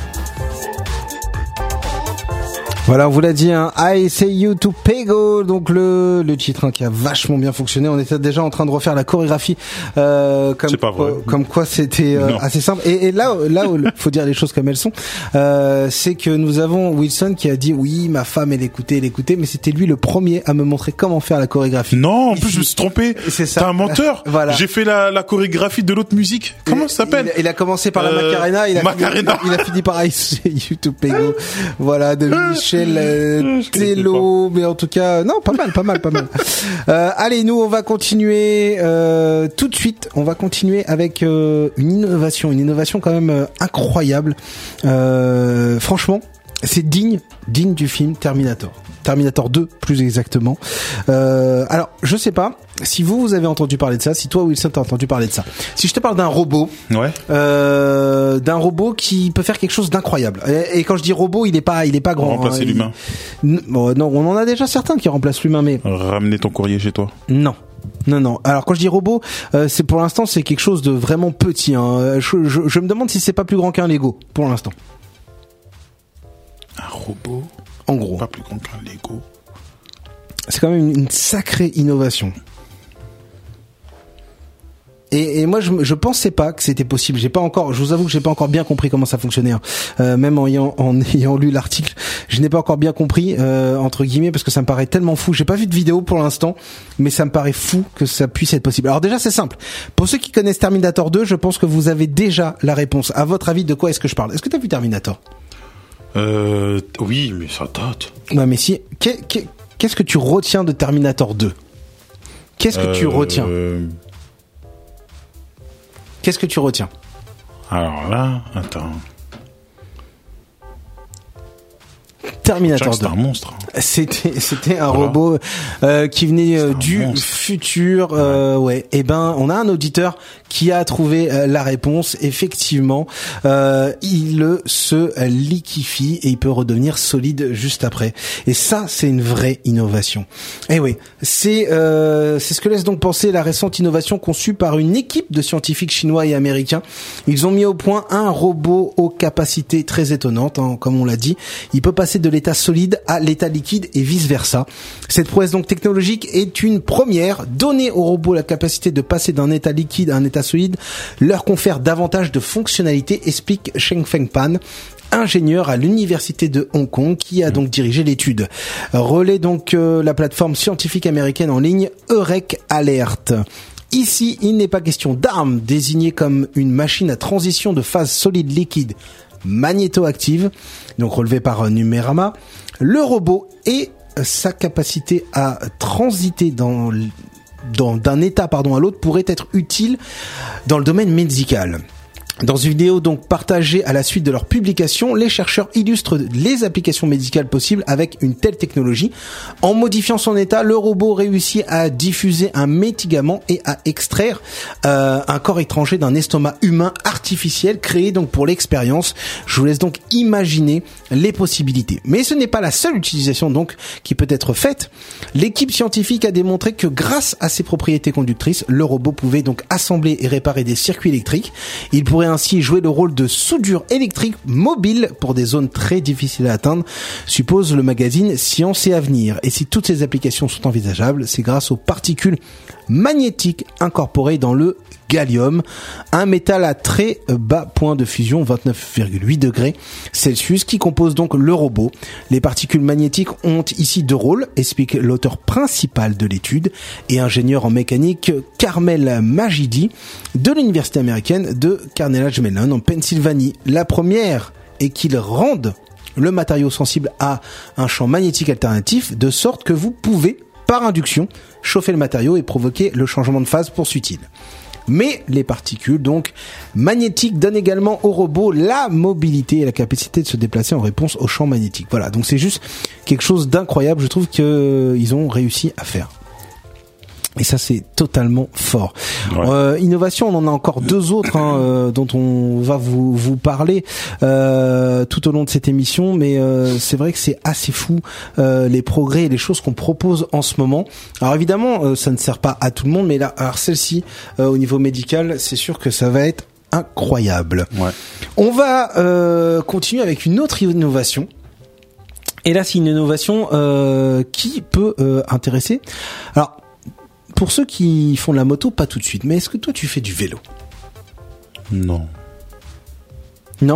Voilà, on vous l'a dit, hein, I Say You to Pego, donc le le titre hein, qui a vachement bien fonctionné. On était déjà en train de refaire la chorégraphie, euh, comme C'est pas vrai. quoi, comme quoi c'était euh, assez simple. Et, et là, là, où faut dire les choses comme elles sont. Euh, c'est que nous avons Wilson qui a dit oui, ma femme elle écoutait, elle écoutait, mais c'était lui le premier à me montrer comment faire la chorégraphie. Non, en Ici. plus je me suis trompé. C'est ça. T'es un menteur. Voilà. J'ai fait la, la chorégraphie de l'autre musique. Comment ça s'appelle? il, il a commencé par la Euh, Macarena, il a Macarena. Fini, il a fini par I Say You to Pego. Voilà, de Michel euh, Je connaissais Tello, mais en tout cas, non, pas mal, pas mal, pas mal. Euh, allez, nous, on va continuer euh, tout de suite. On va continuer avec euh, une innovation, une innovation quand même euh, incroyable. Euh, franchement, c'est digne, digne du film Terminator. Terminator deux, plus exactement. Euh, alors, je sais pas si vous, vous avez entendu parler de ça, si toi, Wilson, t'as entendu parler de ça. Si je te parle d'un robot, Ouais. euh, d'un robot qui peut faire quelque chose d'incroyable. Et, et quand je dis robot, il est pas, il est pas grand. Remplacer hein, il- l'humain. N- bon, non, on en a déjà certains qui remplacent l'humain, mais Ramener ton courrier chez toi. non. Non, non. Alors quand je dis robot, euh, c'est pour l'instant c'est quelque chose de vraiment petit. Hein. Je, je, je me demande si c'est pas plus grand qu'un Lego pour l'instant. Un robot. En gros, Pas plus grand qu'un Lego. c'est quand même une, une sacrée innovation. Et, et moi, je, je pensais pas que c'était possible. J'ai pas encore, je vous avoue que j'ai pas encore bien compris comment ça fonctionnait. Hein. Euh, même en ayant, en ayant lu l'article, je n'ai pas encore bien compris euh, entre guillemets parce que ça me paraît tellement fou. J'ai pas vu de vidéo pour l'instant, mais ça me paraît fou que ça puisse être possible. Alors déjà, c'est simple. Pour ceux qui connaissent Terminator deux, je pense que vous avez déjà la réponse. À votre avis, de quoi est-ce que je parle? Est-ce que t'as vu Terminator? Euh, oui, mais ça date. Ouais, mais si. qu'est- qu'est- Qu'est-ce que tu retiens de Terminator deux? Qu'est-ce que tu Euh, retiens? Qu'est-ce que tu retiens? Alors là, attends. Terminator C'est deux. un monstre. C'était c'était un Voilà. robot euh, qui venait euh, C'est un du monstre. futur. Euh, ouais. Et ben, on a un auditeur qui a trouvé euh, la réponse. Effectivement, euh, il se liquéfie et il peut redevenir solide juste après. Et ça, c'est une vraie innovation. Et oui, c'est euh, c'est ce que laisse donc penser la récente innovation conçue par une équipe de scientifiques chinois et américains. Ils ont mis au point un robot aux capacités très étonnantes, hein, comme on l'a dit. Il peut passer de l'état solide à l'état liquide et vice versa. Cette prouesse donc technologique est une première. Donner au robot la capacité de passer d'un état liquide à un état solide leur confère davantage de fonctionnalités, explique Sheng Feng Pan, ingénieur à l'université de Hong Kong qui a donc dirigé l'étude. Relaie donc euh, la plateforme scientifique américaine en ligne Eurek Alert. Ici, il n'est pas question d'arme désignée comme une machine à transition de phase solide-liquide magnétoactive, donc relevée par Numérama. Le robot et sa capacité à transiter dans, dans d'un état pardon à l'autre pourrait être utile dans le domaine médical. Dans une vidéo donc partagée à la suite de leur publication, les chercheurs illustrent les applications médicales possibles avec une telle technologie. En modifiant son état, le robot réussit à diffuser un médicament et à extraire euh, un corps étranger d'un estomac humain artificiel créé donc pour l'expérience. Je vous laisse donc imaginer les possibilités. Mais ce n'est pas la seule utilisation donc qui peut être faite. L'équipe scientifique a démontré que grâce à ses propriétés conductrices, le robot pouvait donc assembler et réparer des circuits électriques. Il pourrait ainsi jouer le rôle de soudure électrique mobile pour des zones très difficiles à atteindre, suppose le magazine Science et Avenir. Et si toutes ces applications sont envisageables, c'est grâce aux particules magnétiques incorporées dans le gallium, un métal à très bas point de fusion, vingt-neuf virgule huit degrés Celsius, qui compose donc le robot. Les particules magnétiques ont ici deux rôles, explique l'auteur principal de l'étude et ingénieur en mécanique Carmel Majidi de l'université américaine de Carnegie Mellon en Pennsylvanie. La première est qu'ils rendent le matériau sensible à un champ magnétique alternatif de sorte que vous pouvez, par induction, chauffer le matériau et provoquer le changement de phase, poursuit-il. Mais les particules donc magnétiques donnent également au robot la mobilité et la capacité de se déplacer en réponse au champ magnétique. Voilà, donc c'est juste quelque chose d'incroyable, je trouve qu'ils ont réussi à faire. Et ça, c'est totalement fort. Ouais. Euh, innovation, on en a encore deux autres hein, euh, dont on va vous vous parler euh, tout au long de cette émission. Mais euh, c'est vrai que c'est assez fou euh, les progrès et les choses qu'on propose en ce moment. Alors évidemment, euh, ça ne sert pas à tout le monde, mais là, alors celle-ci, euh, au niveau médical, c'est sûr que ça va être incroyable. Ouais. On va euh, continuer avec une autre innovation. Et là, c'est une innovation euh, qui peut euh, intéresser. Alors. Pour ceux qui font de la moto, pas tout de suite. Mais est-ce que toi, tu fais du vélo ? Non. Non ?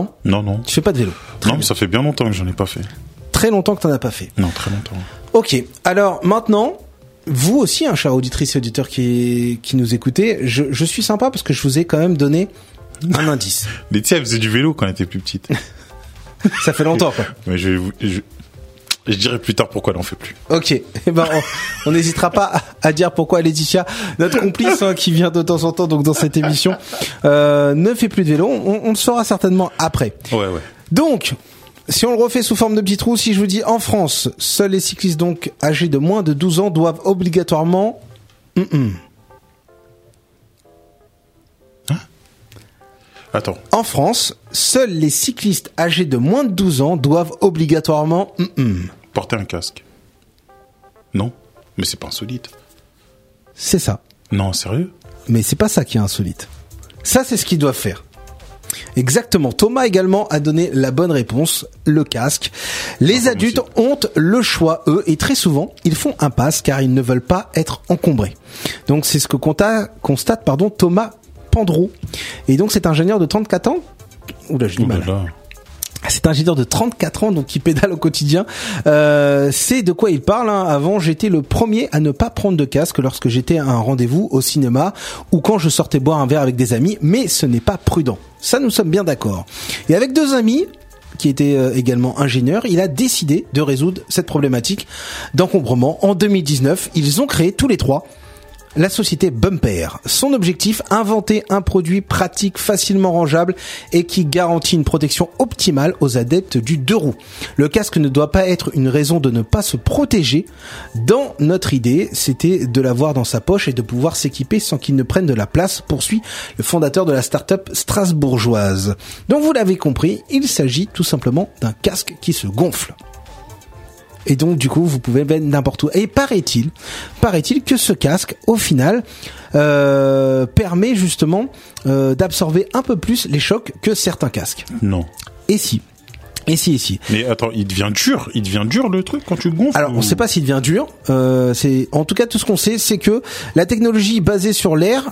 Non, non. Tu fais pas de vélo ? Très non, mais ça fait bien longtemps que j'en ai pas fait. Très longtemps que t'en as pas fait. Non, très longtemps. Ok. Alors, maintenant, vous aussi, hein, chers auditrices et auditeurs qui, qui nous écoutez, je, je suis sympa parce que je vous ai quand même donné un indice. Laetitia, elle faisait du vélo quand elle était plus petite. Ça fait longtemps, quoi. Mais je, je, je dirai plus tard pourquoi elle en fait plus. Ok, eh ben on n'hésitera pas à, à dire pourquoi Laetitia, notre complice hein, qui vient de temps en temps donc dans cette émission, euh, ne fait plus de vélo. On, on le saura certainement après. Ouais, ouais. Donc, si on le refait sous forme de petit trou, si je vous dis en France, seuls les cyclistes donc âgés de moins de douze ans doivent obligatoirement... Mm-mm. Attends. En France, seuls les cyclistes âgés de moins de douze ans doivent obligatoirement mm-mm. Porter un casque. Non, mais c'est pas insolite. C'est ça. Non, sérieux ? Mais c'est pas ça qui est insolite. Ça, c'est ce qu'ils doivent faire. Exactement. Thomas également a donné la bonne réponse, le casque. Les ah, adultes ont le choix, eux, et très souvent, ils font impasse car ils ne veulent pas être encombrés. Donc, c'est ce que constate pardon, Thomas Pandreau. Et donc, c'est un ingénieur de trente-quatre ans. Oula, je dis mal. Là. C'est un ingénieur de trente-quatre ans, donc qui pédale au quotidien. Euh, c'est de quoi il parle. Hein. Avant, j'étais le premier à ne pas prendre de casque lorsque j'étais à un rendez-vous au cinéma ou quand je sortais boire un verre avec des amis, mais ce n'est pas prudent. Ça, nous sommes bien d'accord. Et avec deux amis qui étaient euh, également ingénieurs, il a décidé de résoudre cette problématique d'encombrement. En deux mille dix-neuf, ils ont créé tous les trois la société Bumper. Son objectif, inventer un produit pratique, facilement rangeable et qui garantit une protection optimale aux adeptes du deux roues. Le casque ne doit pas être une raison de ne pas se protéger. Dans notre idée, c'était de l'avoir dans sa poche et de pouvoir s'équiper sans qu'il ne prenne de la place, poursuit le fondateur de la start-up strasbourgeoise. Donc vous l'avez compris, il s'agit tout simplement d'un casque qui se gonfle. Et donc, du coup, vous pouvez mettre n'importe où. Et paraît-il, paraît-il que ce casque, au final, euh, permet justement euh, d'absorber un peu plus les chocs que certains casques. Non. Et si. Et si, et si. Mais attends, il devient dur, il devient dur le truc quand tu gonfles. Alors, ou... on sait pas s'il devient dur. Euh, c'est, en tout cas, tout ce qu'on sait, c'est que la technologie basée sur l'air,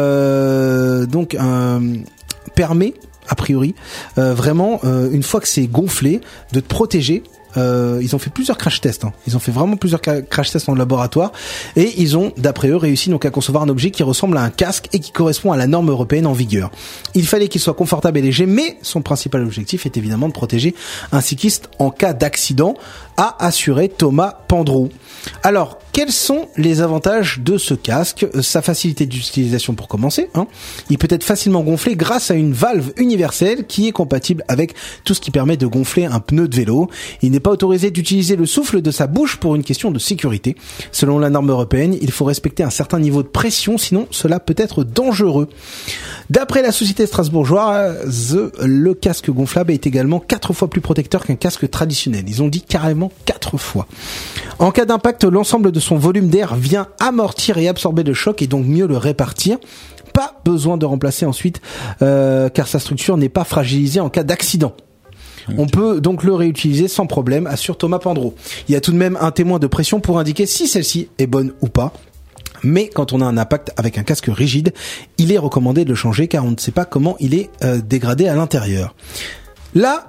euh, donc, euh, permet, a priori, euh, vraiment, euh, une fois que c'est gonflé, de te protéger. Euh, ils ont fait plusieurs crash tests. Hein. Ils ont fait vraiment plusieurs crash tests en laboratoire et ils ont, d'après eux, réussi donc à concevoir un objet qui ressemble à un casque et qui correspond à la norme européenne en vigueur. Il fallait qu'il soit confortable et léger, mais son principal objectif est évidemment de protéger un cycliste en cas d'accident, a assuré Thomas Pandreau. Alors, quels sont les avantages de ce casque ? Sa facilité d'utilisation pour commencer. Hein. Il peut être facilement gonflé grâce à une valve universelle qui est compatible avec tout ce qui permet de gonfler un pneu de vélo. Il n'est pas autorisé d'utiliser le souffle de sa bouche pour une question de sécurité. Selon la norme européenne, il faut respecter un certain niveau de pression, sinon cela peut être dangereux. D'après la société strasbourgeoise, le casque gonflable est également quatre fois plus protecteur qu'un casque traditionnel. Ils ont dit carrément quatre fois. En cas d'impact, l'ensemble de son volume d'air vient amortir et absorber le choc et donc mieux le répartir. Pas besoin de remplacer ensuite, euh, car sa structure n'est pas fragilisée en cas d'accident. Okay. On peut donc le réutiliser sans problème, assure Thomas Pandreau. Il y a tout de même un témoin de pression pour indiquer si celle-ci est bonne ou pas. Mais quand on a un impact avec un casque rigide, il est recommandé de le changer car on ne sait pas comment il est euh, dégradé à l'intérieur. Là,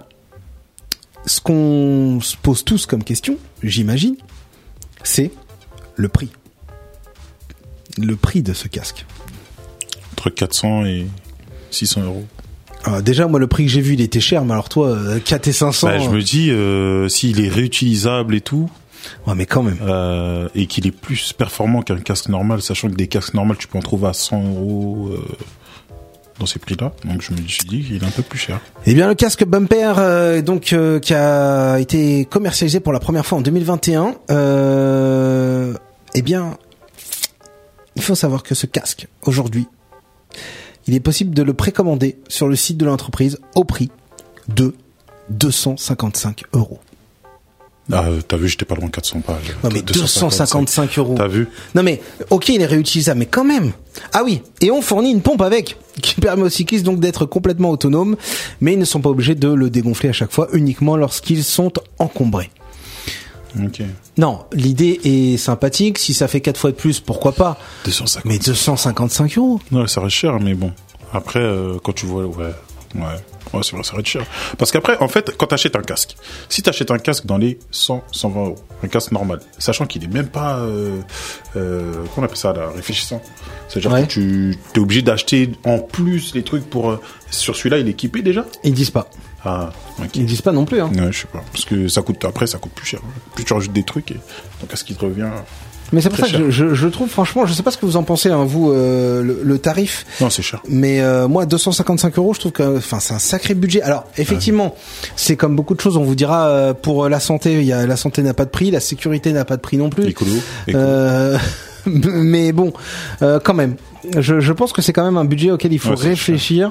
ce qu'on se pose tous comme question, j'imagine, c'est le prix. Le prix de ce casque. Entre quatre cents et six cents euros. Alors déjà, moi, le prix que j'ai vu, il était cher, mais alors toi, quatre et cinq cents... Bah, je me dis, euh, s'il est réutilisable et tout... Ouais, mais quand même. Euh, et qu'il est plus performant qu'un casque normal, sachant que des casques normaux, tu peux en trouver à cent euros euh, dans ces prix-là. Donc je me suis dit qu'il est un peu plus cher. Eh bien, le casque Bumper, euh, donc euh, qui a été commercialisé pour la première fois en deux mille vingt et un, euh, eh bien, il faut savoir que ce casque, aujourd'hui, il est possible de le précommander sur le site de l'entreprise au prix de deux cent cinquante-cinq euros. Ah, t'as vu, j'étais pas loin de quatre cents pages. Non, mais deux cent cinquante-cinq euros. T'as vu? Non, mais, ok, il est réutilisable, mais quand même. Ah oui. Et on fournit une pompe avec, qui permet aux cyclistes donc d'être complètement autonomes, mais ils ne sont pas obligés de le dégonfler à chaque fois, uniquement lorsqu'ils sont encombrés. Ok. Non, l'idée est sympathique. Si ça fait quatre fois de plus, pourquoi pas? deux cent cinquante. Mais deux cent cinquante-cinq euros. Ouais, ça reste cher, mais bon. Après, euh, quand tu vois, ouais, ouais. Ouais, c'est vrai, ça reste cher. Parce qu'après, en fait, quand t'achètes un casque, si t'achètes un casque dans les cent, cent vingt euros, un casque normal, sachant qu'il est même pas, euh, euh, qu'on appelle ça, là, réfléchissant. C'est-à-dire Ouais. que tu, t'es obligé d'acheter en plus les trucs pour, euh, sur celui-là, il est équipé déjà? Ils disent pas. Ah, ok. Ils disent pas non plus, hein. Ouais, je sais pas. Parce que ça coûte, après, ça coûte plus cher. Plus tu rajoutes des trucs et, donc, à ce qui te revient. Mais c'est pour Très ça que je, je, je trouve, franchement, je sais pas ce que vous en pensez, hein, vous, euh, le, le tarif. Non, c'est cher. Mais euh, moi, deux cent cinquante-cinq euros, je trouve que, enfin, c'est un sacré budget. Alors, effectivement, c'est comme beaucoup de choses. On vous dira euh, pour la santé, il y a la santé n'a pas de prix, la sécurité n'a pas de prix non plus. Écolo. écolo. Euh, mais bon, euh, quand même. Je, je pense que c'est quand même un budget auquel il faut Ouais, c'est réfléchir.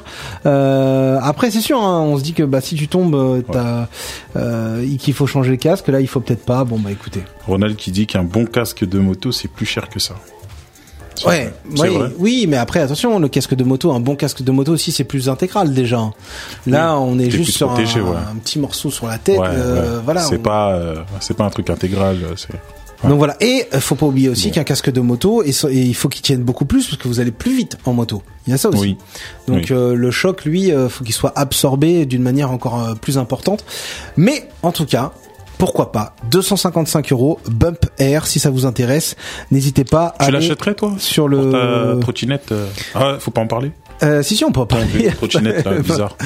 Euh, après, c'est sûr, hein, on se dit que bah si tu tombes, t'as, euh, qu'il faut changer le casque. Là, il faut peut-être pas. Bon bah écoutez. Ronald qui dit qu'un bon casque de moto, c'est plus cher que ça. C'est Ouais, vrai. C'est oui, vrai. oui, mais après attention, le casque de moto, un bon casque de moto aussi, c'est plus intégral déjà. Là, Oui, on est t'es juste plus sur protégé, un, ouais. un petit morceau sur la tête. Ouais, euh, ouais. Voilà. C'est on- pas, euh, c'est pas un truc intégral. C'est. Ouais. Donc voilà. Et euh, faut pas oublier aussi Bon. qu'un casque de moto, et, so- et il faut qu'il tienne beaucoup plus parce que vous allez plus vite en moto. Il y a ça aussi. Oui. Donc Oui. euh, le choc, lui, euh, faut qu'il soit absorbé d'une manière encore euh, plus importante. Mais en tout cas, pourquoi pas deux cent cinquante-cinq euros Bump Air si ça vous intéresse. N'hésitez pas à Tu aller l'achèterais toi sur pour ta le. trottinette euh... Ah, faut pas en parler. Euh, si si, on peut en parler. Une trottinette là, bizarre.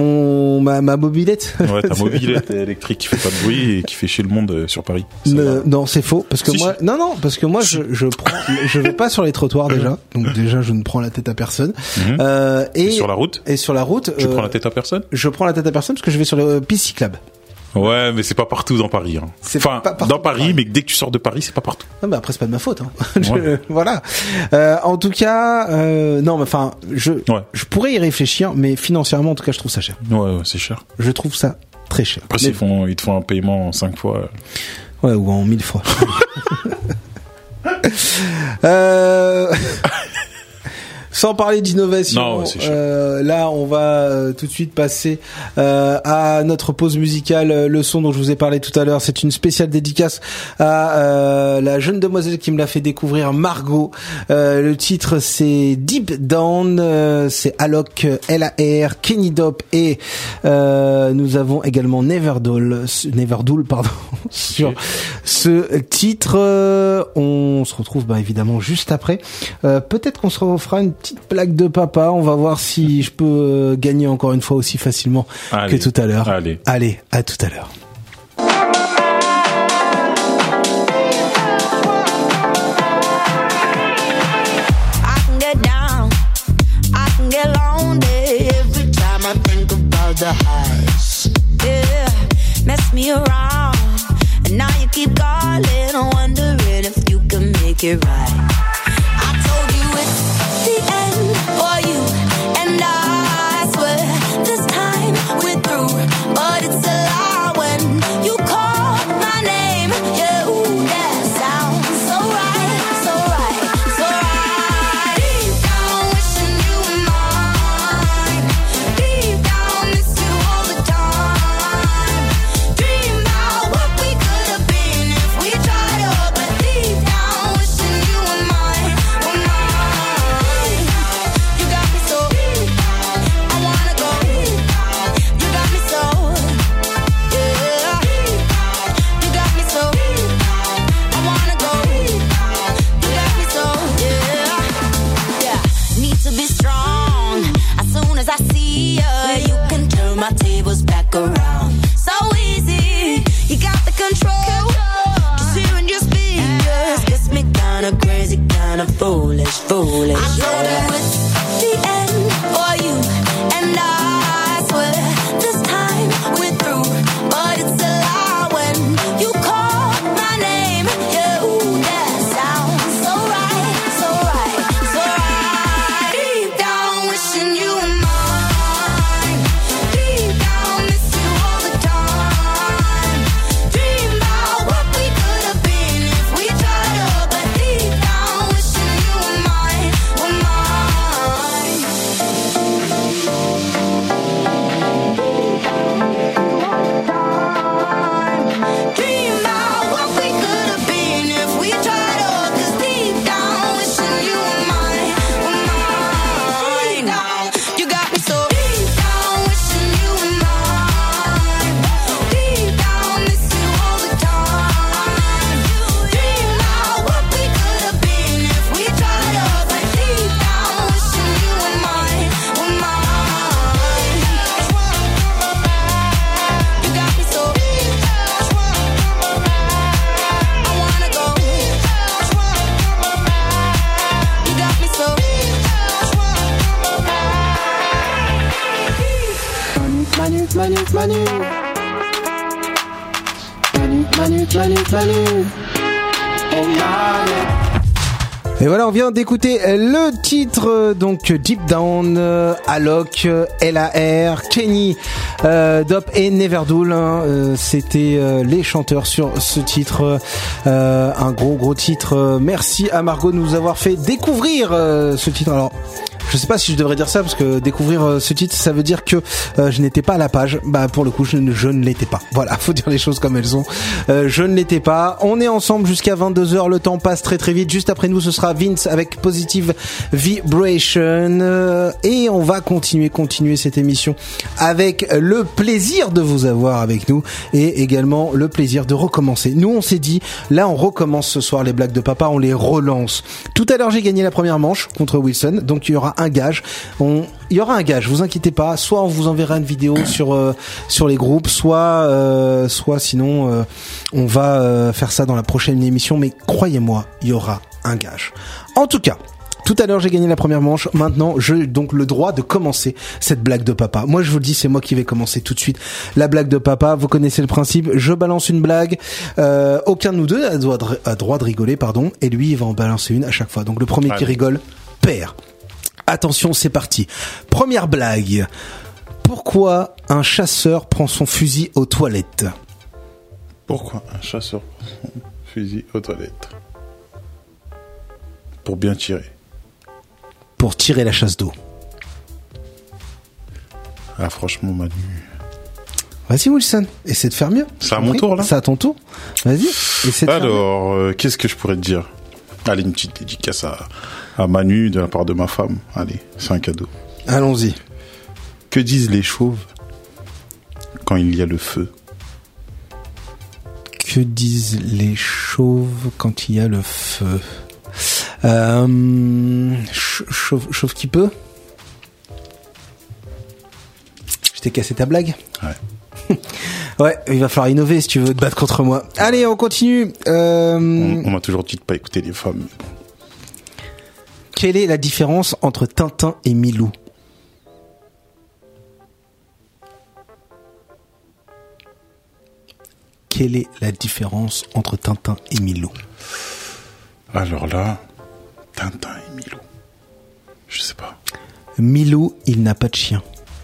Mon ma ma mobilette. Ouais, ta mobilette électrique qui fait pas de bruit et qui fait chier le monde euh, sur Paris. Ça Ne- va. non, c'est faux parce que Si, moi si. non non parce que moi je je prends je vais pas sur les trottoirs déjà. Donc déjà je ne prends la tête à personne. Mhm. Euh, et, Et sur la route, et sur la route tu euh, prends la tête à personne? je prends la tête à personne parce que je vais sur le piste cyclable. Ouais, mais c'est pas partout dans Paris. Hein. C'est Enfin, pas partout dans dans Paris, Paris. mais dès que tu sors de Paris, c'est pas partout. Non, mais après c'est pas de ma faute. Hein. Je- Ouais. voilà. Euh, en tout cas, euh, non, mais enfin, je Ouais. je pourrais y réfléchir, mais financièrement, en tout cas, je trouve ça cher. Ouais, ouais, c'est cher. Je trouve ça très cher. Après, Mais- s'ils font, ils te font un paiement en cinq fois. euh, Ouais, ou en mille fois. euh... Sans parler d'innovation, Non, ouais, c'est cher. euh, là on va euh, tout de suite passer euh, à notre pause musicale. Le son dont je vous ai parlé tout à l'heure, c'est une spéciale dédicace à euh, la jeune demoiselle qui me l'a fait découvrir, Margot. Euh, le titre c'est Deep Down, euh, c'est Alok, L A R, Kenny Dope et euh, nous avons également Neverdoll, Neverdoll pardon, sur ce titre. Euh, on se retrouve bah, évidemment juste après. Euh, peut-être qu'on se refera une petite blague de papa. On va voir si je peux euh, gagner encore une fois aussi facilement Allez. que tout à l'heure. Allez. Allez, à tout à l'heure. I can get down, I can get lonely every time I think about the highs. Yeah, mess me around, and now you keep calling, wondering if you can make it right. I told you it's the end for you, and I swear this time we're through, but it's a lie when you call my name. Yeah, ooh, that sounds so right, so right, so right. Deep down, wishing you were mine. Deep down, miss you all the time. Dream about what we could have been if we tried hard, but deep down, wishing you were mine, were mine. You got me so, I wanna go. You got me so, yeah. You got me so, I wanna go. You got me so, yeah. Yeah, need to be strong. As soon as I see you, you can turn my tables back around. So easy, you got the control. Just hearing your speakers gets me kinda crazy, kinda foolish, foolish. I told you it's the end for you, and I swear this time we're through, but it's a lie when you call my name. Yeah, ooh, that sounds so right, so right. Manu, Manu. Oh Manu. Et voilà, on vient d'écouter le titre, donc Deep Down, euh, Alok, L A R, Kenny, euh, Dop et Neverdool. Hein, euh, c'était euh, les chanteurs sur ce titre, euh, un gros gros titre. Merci à Margot de nous avoir fait découvrir euh, ce titre. Alors, je sais pas si je devrais dire ça parce que découvrir euh, ce titre, ça veut dire que euh, je n'étais pas à la page. Bah pour le coup, je, ne- je ne l'étais pas. Voilà, faut dire les choses comme elles sont. Euh, je ne l'étais pas. On est ensemble jusqu'à vingt-deux heures. Le temps passe très très vite. Juste après nous, ce sera Vince avec Positive Vibration. Euh, et on va continuer, continuer cette émission avec le plaisir de vous avoir avec nous et également le plaisir de recommencer. Nous, on s'est dit, là, on recommence ce soir les blagues de papa, on les relance. Tout à l'heure, j'ai gagné la première manche contre Wilson, donc il y aura un gage. On, il y aura un gage, vous inquiétez pas. Soit on vous enverra une vidéo sur euh, sur les groupes, soit euh, soit sinon euh, on va euh, faire ça dans la prochaine émission. Mais croyez-moi, il y aura un gage. En tout cas. Tout à l'heure, j'ai gagné la première manche. Maintenant, j'ai donc le droit de commencer cette blague de papa. Moi, je vous le dis, c'est moi qui vais commencer tout de suite la blague de papa. Vous connaissez le principe. Je balance une blague. Euh, aucun de nous deux a droit de, a droit de rigoler, pardon. Et lui, il va en balancer une à chaque fois. Donc, le premier Allez. qui rigole perd. Attention, c'est parti. Première blague. Pourquoi un chasseur prend son fusil aux toilettes? Pourquoi un chasseur prend son fusil aux toilettes? Pour bien tirer. Pour tirer la chasse d'eau. Ah, franchement, Manu. Vas-y, Wilson. Essaie de faire mieux. C'est à mon Oui, tour, là? C'est à ton tour. Vas-y. Essaie de faire mieux. Alors, euh, qu'est-ce que je pourrais te dire? Allez, une petite dédicace à, à Manu de la part de ma femme. Allez, c'est un cadeau. Allons-y. Que disent les chauves quand il y a le feu? Que disent les chauves quand il y a le feu? Euh, ch- chauve, chauve qui peut? Je t'ai cassé ta blague? Ouais. Ouais, il va falloir innover si tu veux te battre contre moi. Allez, on continue. Euh, On, on m'a toujours dit de pas écouter les femmes. quelle est la différence entre Tintin et Milou? Quelle est la différence entre Tintin et Milou? Alors là, Tintin et Milou. Je sais pas. Milou, il n'a pas de chien.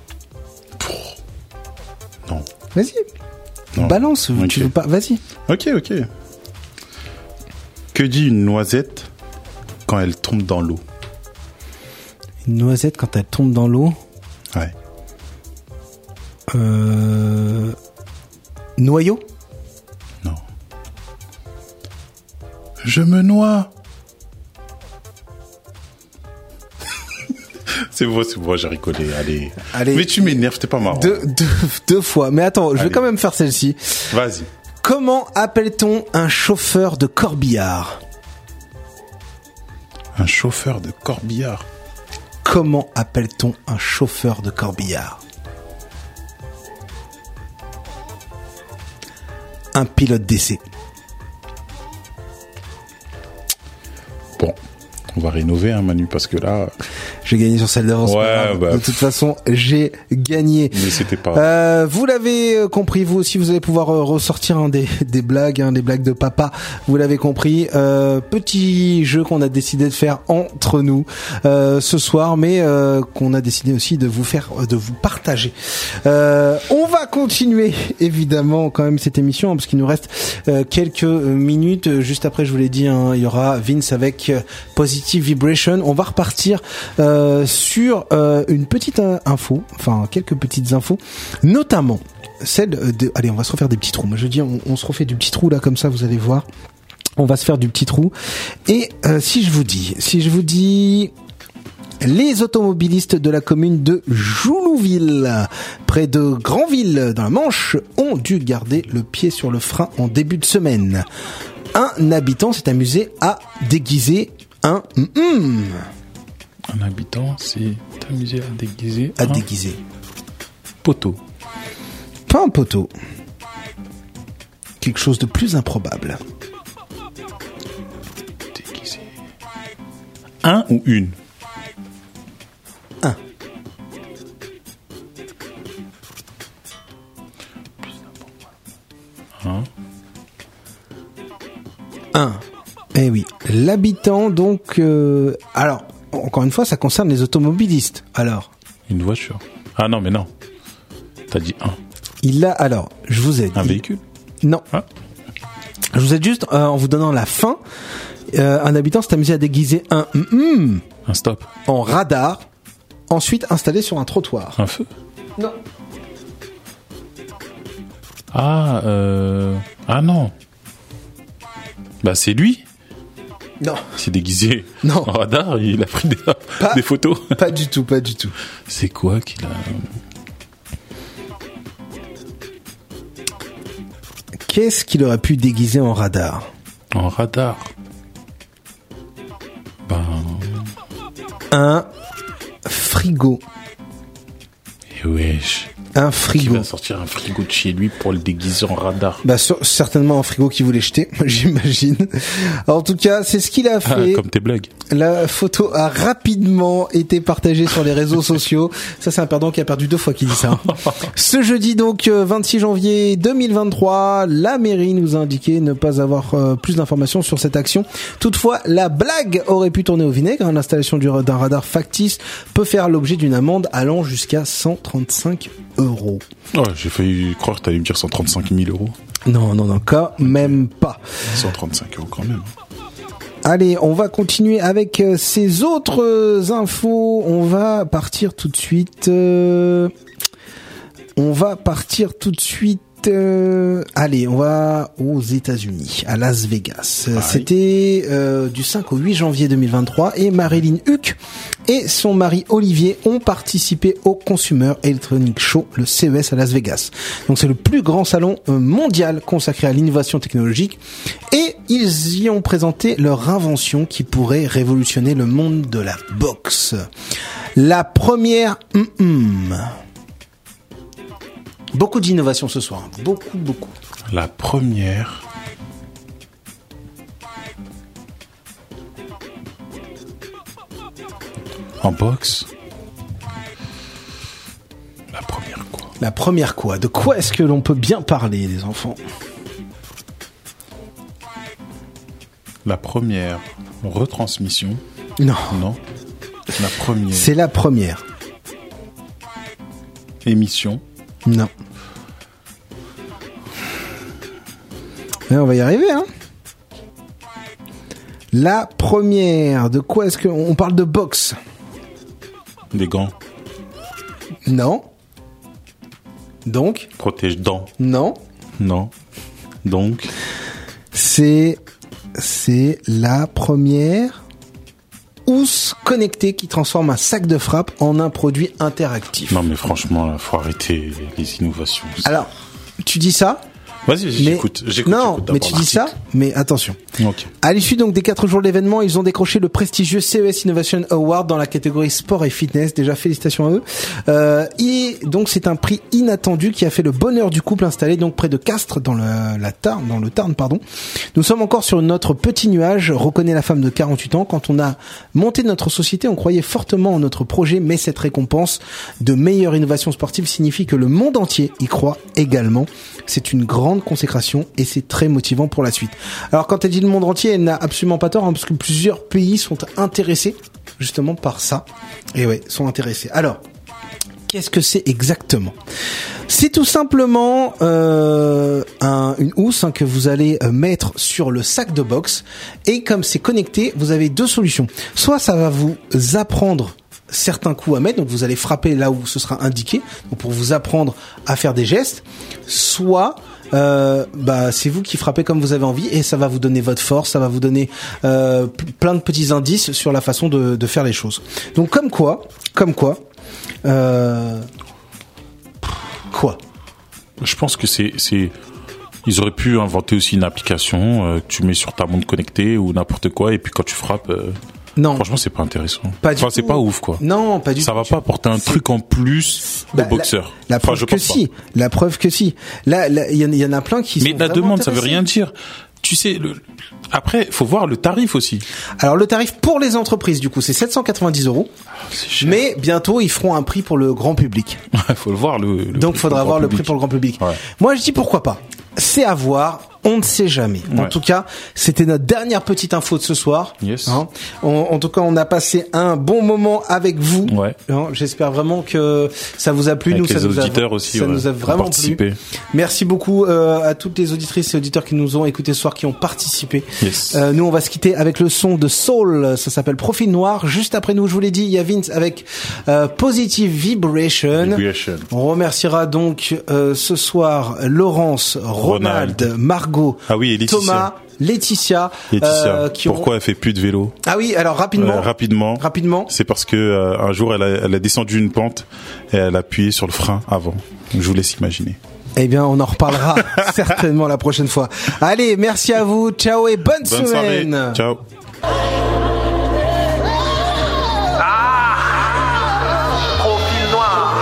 Non. Vas-y. Non. Balance, Ok. tu veux pas? Vas-y. Ok, ok. Que dit une noisette quand elle tombe dans l'eau? Une noisette, quand elle tombe dans l'eau, Ouais. euh... noyau? Non. Je me noie. C'est bon, c'est bon, j'ai rigolé. Allez. Allez. Mais tu m'énerves, t'es pas marrant. Deux, deux, deux fois. Mais attends, je vais Allez. quand même faire celle-ci. Vas-y. Comment appelle-t-on un chauffeur de corbillard? Un chauffeur de corbillard. Comment appelle-t-on un chauffeur de corbillard? Un pilote d'essai. Bon. On va rénover, hein, Manu, parce que là, J'ai gagné sur celle d'avant. c'est Ouais, pas grave. bah, de toute façon, j'ai gagné. mais c'était pas. Euh, vous l'avez euh, compris, vous aussi, vous allez pouvoir euh, ressortir hein, des, des blagues, hein, des blagues de papa. Vous l'avez compris. Euh, petit jeu qu'on a décidé de faire entre nous euh, ce soir, mais euh, qu'on a décidé aussi de vous faire, de vous partager. Euh, on va continuer évidemment quand même cette émission hein, parce qu'il nous reste euh, quelques minutes. Juste après, je vous l'ai dit, hein, il y aura Vince avec euh, Positive Vibration. On va repartir euh, sur euh, une petite euh, info, enfin quelques petites infos, notamment celle de... Allez, on va se refaire des petits trous. Moi, je dis, on, on se refait du petit trou là, comme ça, vous allez voir. On va se faire du petit trou. Et euh, si je vous dis, si je vous dis... Les automobilistes de la commune de Joulouville, près de Granville, dans la Manche, ont dû garder le pied sur le frein en début de semaine. Un habitant s'est amusé à déguiser un... Mm-mm, Un habitant s'est amusé à déguiser à un déguiser. poteau. Pas un poteau. Quelque chose de plus improbable. Déguisé. Un ou une? Un. Un. Eh oui, l'habitant donc. Euh, alors, encore une fois, ça concerne les automobilistes. Alors. Une voiture. Ah non, mais non. T'as dit un. Il a alors, je vous ai dit. Un véhicule. Non. Ah. Je vous ai juste euh, en vous donnant la fin. Euh, un habitant s'est amusé à déguiser un mm, un stop en radar, ensuite installé sur un trottoir. Un feu. Non. Ah euh... ah non. Bah c'est lui. Non. Il s'est déguisé non. en radar, il a pris des, pas, des photos. Pas du tout, pas du tout. C'est quoi qu'il a... Qu'est-ce qu'il aurait pu déguiser en radar ? En radar. Ben... Un frigo. Et wesh. Un frigo. Il va sortir un frigo de chez lui pour le déguiser en radar. Bah sur, certainement un frigo qu'il voulait jeter, j'imagine. En tout cas, c'est ce qu'il a fait. Ah, comme tes blagues. La photo a rapidement été partagée sur les réseaux sociaux. Ça, c'est un perdant qui a perdu deux fois qui dit ça. Ce jeudi, donc, vingt-six janvier deux mille vingt-trois, la mairie nous a indiqué ne pas avoir euh, plus d'informations sur cette action. Toutefois, la blague aurait pu tourner au vinaigre. L'installation du, d'un radar factice peut faire l'objet d'une amende allant jusqu'à cent trente-cinq euros. Ouais, j'ai failli croire que t'allais me dire cent trente-cinq mille euros. Non, non, non, quand même pas. cent trente-cinq euros quand même. Allez, on va continuer avec euh, ces autres euh, infos. On va partir tout de suite. Euh, on va partir tout de suite. Euh, allez, on va aux États-Unis, à Las Vegas. Ah, C'était euh, du cinq au huit janvier deux mille vingt-trois et Marilyn Huck et son mari Olivier ont participé au Consumer Electronics Show, le C E S à Las Vegas. Donc c'est le plus grand salon mondial consacré à l'innovation technologique et ils y ont présenté leur invention qui pourrait révolutionner le monde de la boxe. La première... Mm-mm. Beaucoup d'innovation ce soir, beaucoup, beaucoup. La première... En boxe. La première quoi ? La première quoi ? De quoi est-ce que l'on peut bien parler, les enfants ? La première retransmission. Non. Non. La première. C'est la première. Émission. Non. Mais on va y arriver, hein. La première. De quoi est-ce que on parle de boxe ? Des gants. Non. Donc ? Protège-dents. Non. Non. Donc. C'est c'est la première housse connectée qui transforme un sac de frappe en un produit interactif. Non mais franchement, là, faut arrêter les innovations. Alors, tu dis ça ? Vas-y, vas-y, mais, j'écoute. j'écoute non, j'écoute mais tu dis ça, mais attention. Okay. À l'issue donc des quatre jours de l'événement, ils ont décroché le prestigieux C E S Innovation Award dans la catégorie sport et fitness. Déjà, félicitations à eux. Euh, et donc, c'est un prix inattendu qui a fait le bonheur du couple installé donc près de Castres dans le, la Tarn, dans le Tarn, pardon. Nous sommes encore sur notre petit nuage, reconnaît la femme de quarante-huit ans. Quand on a monté notre société, on croyait fortement en notre projet, mais cette récompense de meilleure innovation sportive signifie que le monde entier y croit également. C'est une grande consécration et c'est très motivant pour la suite. Alors quand elle dit le monde entier, elle n'a absolument pas tort, hein, parce que plusieurs pays sont intéressés justement par ça. Et ouais, sont intéressés. Alors, qu'est-ce que c'est exactement ? C'est tout simplement euh, un, une housse hein, que vous allez mettre sur le sac de boxe et comme c'est connecté, vous avez deux solutions. Soit ça va vous apprendre certains coups à mettre, donc vous allez frapper là où ce sera indiqué, donc pour vous apprendre à faire des gestes, soit euh, bah c'est vous qui frappez comme vous avez envie et ça va vous donner votre force, ça va vous donner euh, plein de petits indices sur la façon de, de faire les choses. Donc comme quoi, comme quoi, euh, quoi Je pense que c'est c'est ils auraient pu inventer aussi une application euh, que tu mets sur ta montre connectée ou n'importe quoi et puis quand tu frappes euh... Non. Franchement, c'est pas intéressant. Pas enfin, du c'est tout. pas ouf, quoi. Non, pas du ça tout. va pas apporter un truc en plus bah, aux boxeurs. La, la enfin, preuve je que pense si. pas. La preuve que si. Là, il y, y en a plein qui Mais sont la demande, ça veut intéressés. rien dire. Tu sais, le... après, faut voir le tarif aussi. Alors, le tarif pour les entreprises, du coup, c'est sept cent quatre-vingt-dix euros. C'est cher. Mais bientôt, ils feront un prix pour le grand public. faut le voir, le, le Donc, prix faudra pour voir le public. prix pour le grand public. Ouais. Moi, je dis pourquoi pas. C'est à voir. On ne sait jamais. Ouais. En tout cas, c'était notre dernière petite info de ce soir. Yes. Hein. On, en tout cas, on a passé un bon moment avec vous. Ouais. Hein. J'espère vraiment que ça vous a plu. Avec nous, les ça nous auditeurs a, aussi, ça ouais, nous a ont vraiment participé. plu. Merci beaucoup euh, à toutes les auditrices et auditeurs qui nous ont écoutés ce soir, qui ont participé. Yes. Euh, nous, on va se quitter avec le son de Soul. Ça s'appelle Profil Noir. Juste après nous, je vous l'ai dit, il y a Vince avec euh, Positive Vibration. Vibration. On remerciera donc euh, ce soir Laurence, Ronald, Ronald. Margot, Ah oui, et Laetitia. Thomas, Laetitia. Laetitia. euh, qui Pourquoi auront... elle fait plus de vélo? Ah oui, alors rapidement. Euh, rapidement. Rapidement. C'est parce que euh, un jour elle a, elle a descendu une pente et elle a appuyé sur le frein avant. Je vous laisse imaginer. Eh bien, on en reparlera certainement la prochaine fois. Allez, merci à vous. Ciao et bonne, Bonne soirée. semaine. Ciao. Profil noir.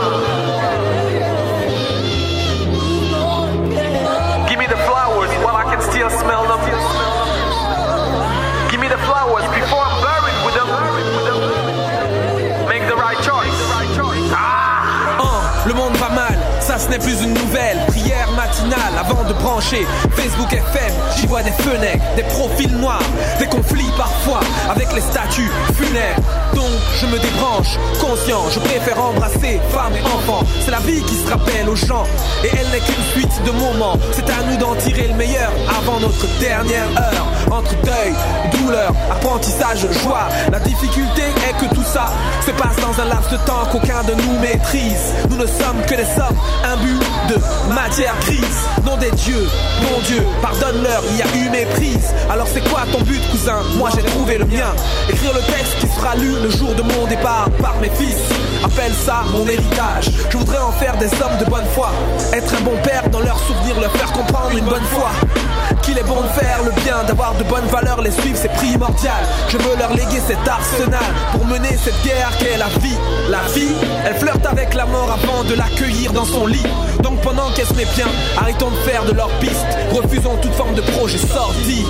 Give me the flowers while I can still smell them. Give me the flowers before I'm buried with them. Make the right choice. Ah. Oh, le monde va mal, ça ce n'est plus une nouvelle. Prière matinale avant de brancher Facebook F M, j'y vois des fenêtres, des profils noirs, des conflits parfois avec les statuts funèbres. Donc je me débranche, conscient, je préfère embrasser femmes et enfants. C'est la vie qui se rappelle aux gens et elle n'est qu'une suite de moments. C'est à nous d'en tirer le meilleur avant notre dernière heure. Entre deuil, douleur, apprentissage, joie. La difficulté est que tout ça se passe dans un laps de temps qu'aucun de nous maîtrise. Nous ne sommes que des sommes, imbus de matière grise. Nom des dieux, mon Dieu, pardonne-leur, il y a eu méprise. Alors c'est quoi ton but, cousin? Moi j'ai trouvé le mien. Écrire le texte qui sera lu le jour de mon départ par mes fils. Appelle ça mon héritage. Je voudrais en faire des hommes de bonne foi. Être un bon père dans leurs souvenirs, leur faire comprendre une bonne foi qu'il est bon de faire le bien, d'avoir de bonnes valeurs, les suivre c'est primordial. Je veux leur léguer cet arsenal pour mener cette guerre qu'est la vie. La vie, elle flirte avec la mort avant de l'accueillir dans son lit. Donc pendant qu'elle se met bien, arrêtons de faire de leur piste. Refusons toute forme de projet sordide.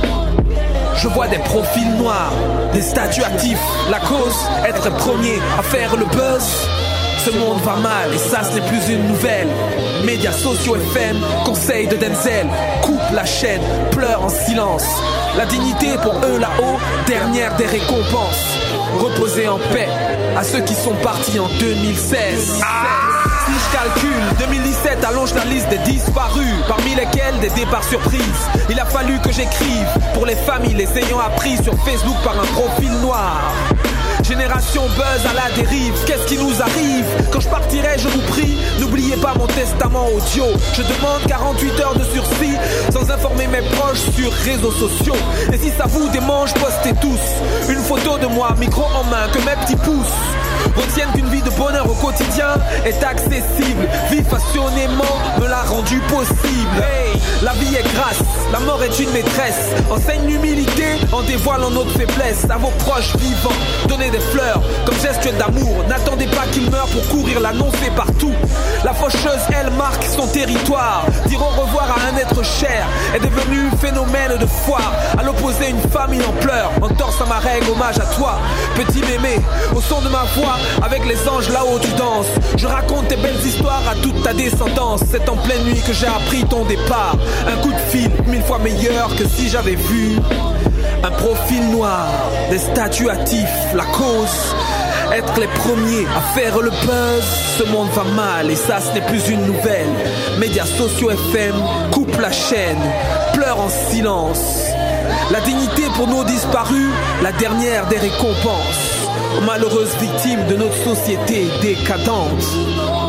Je vois des profils noirs, des statuts actifs. La cause, être premier à faire le buzz. Ce monde va mal et ça ce n'est plus une nouvelle. Médias sociaux F M, conseils de Denzel. Coupe la chaîne, pleure en silence. La dignité pour eux là-haut, dernière des récompenses. Reposez en paix à ceux qui sont partis en deux mille seize. Si je calcule, deux mille dix-sept allonge la liste des disparus, parmi lesquels des départs surprises. Il a fallu que j'écrive pour les familles les ayant appris sur Facebook par un profil noir. Génération buzz à la dérive, qu'est-ce qui nous arrive? Quand je partirai, je vous prie, n'oubliez pas mon testament audio. Je demande quarante-huit heures de sursis, sans informer mes proches sur réseaux sociaux. Et si ça vous démange, postez tous une photo de moi, micro en main, que mes petits pouces retiennent qu'une vie de bonheur au quotidien est accessible. Vivre passionnément me l'a rendu possible. Hey, la vie est grâce, la mort est une maîtresse. Enseigne l'humilité en dévoilant notre faiblesse. À vos proches vivants, donnez des fleurs comme geste d'amour. N'attendez pas qu'ils meurent pour courir l'annoncer partout. La faucheuse, elle marque son territoire. Dire au revoir à un être cher est devenu phénomène de foire. À l'opposé, une famille en pleurs. En torse à ma règle, hommage à toi, petit mémé. Au son de ma voix, avec les anges là-haut tu danses. Je raconte tes belles histoires à toute ta descendance. C'est en pleine nuit que j'ai appris ton départ. Un coup de fil mille fois meilleur que si j'avais vu un profil noir, des statuts actifs. La cause, être les premiers à faire le buzz. Ce monde va mal et ça ce n'est plus une nouvelle. Médias sociaux F M, coupe la chaîne, pleure en silence. La dignité pour nos disparus, la dernière des récompenses. Malheureuse victime de notre société décadente.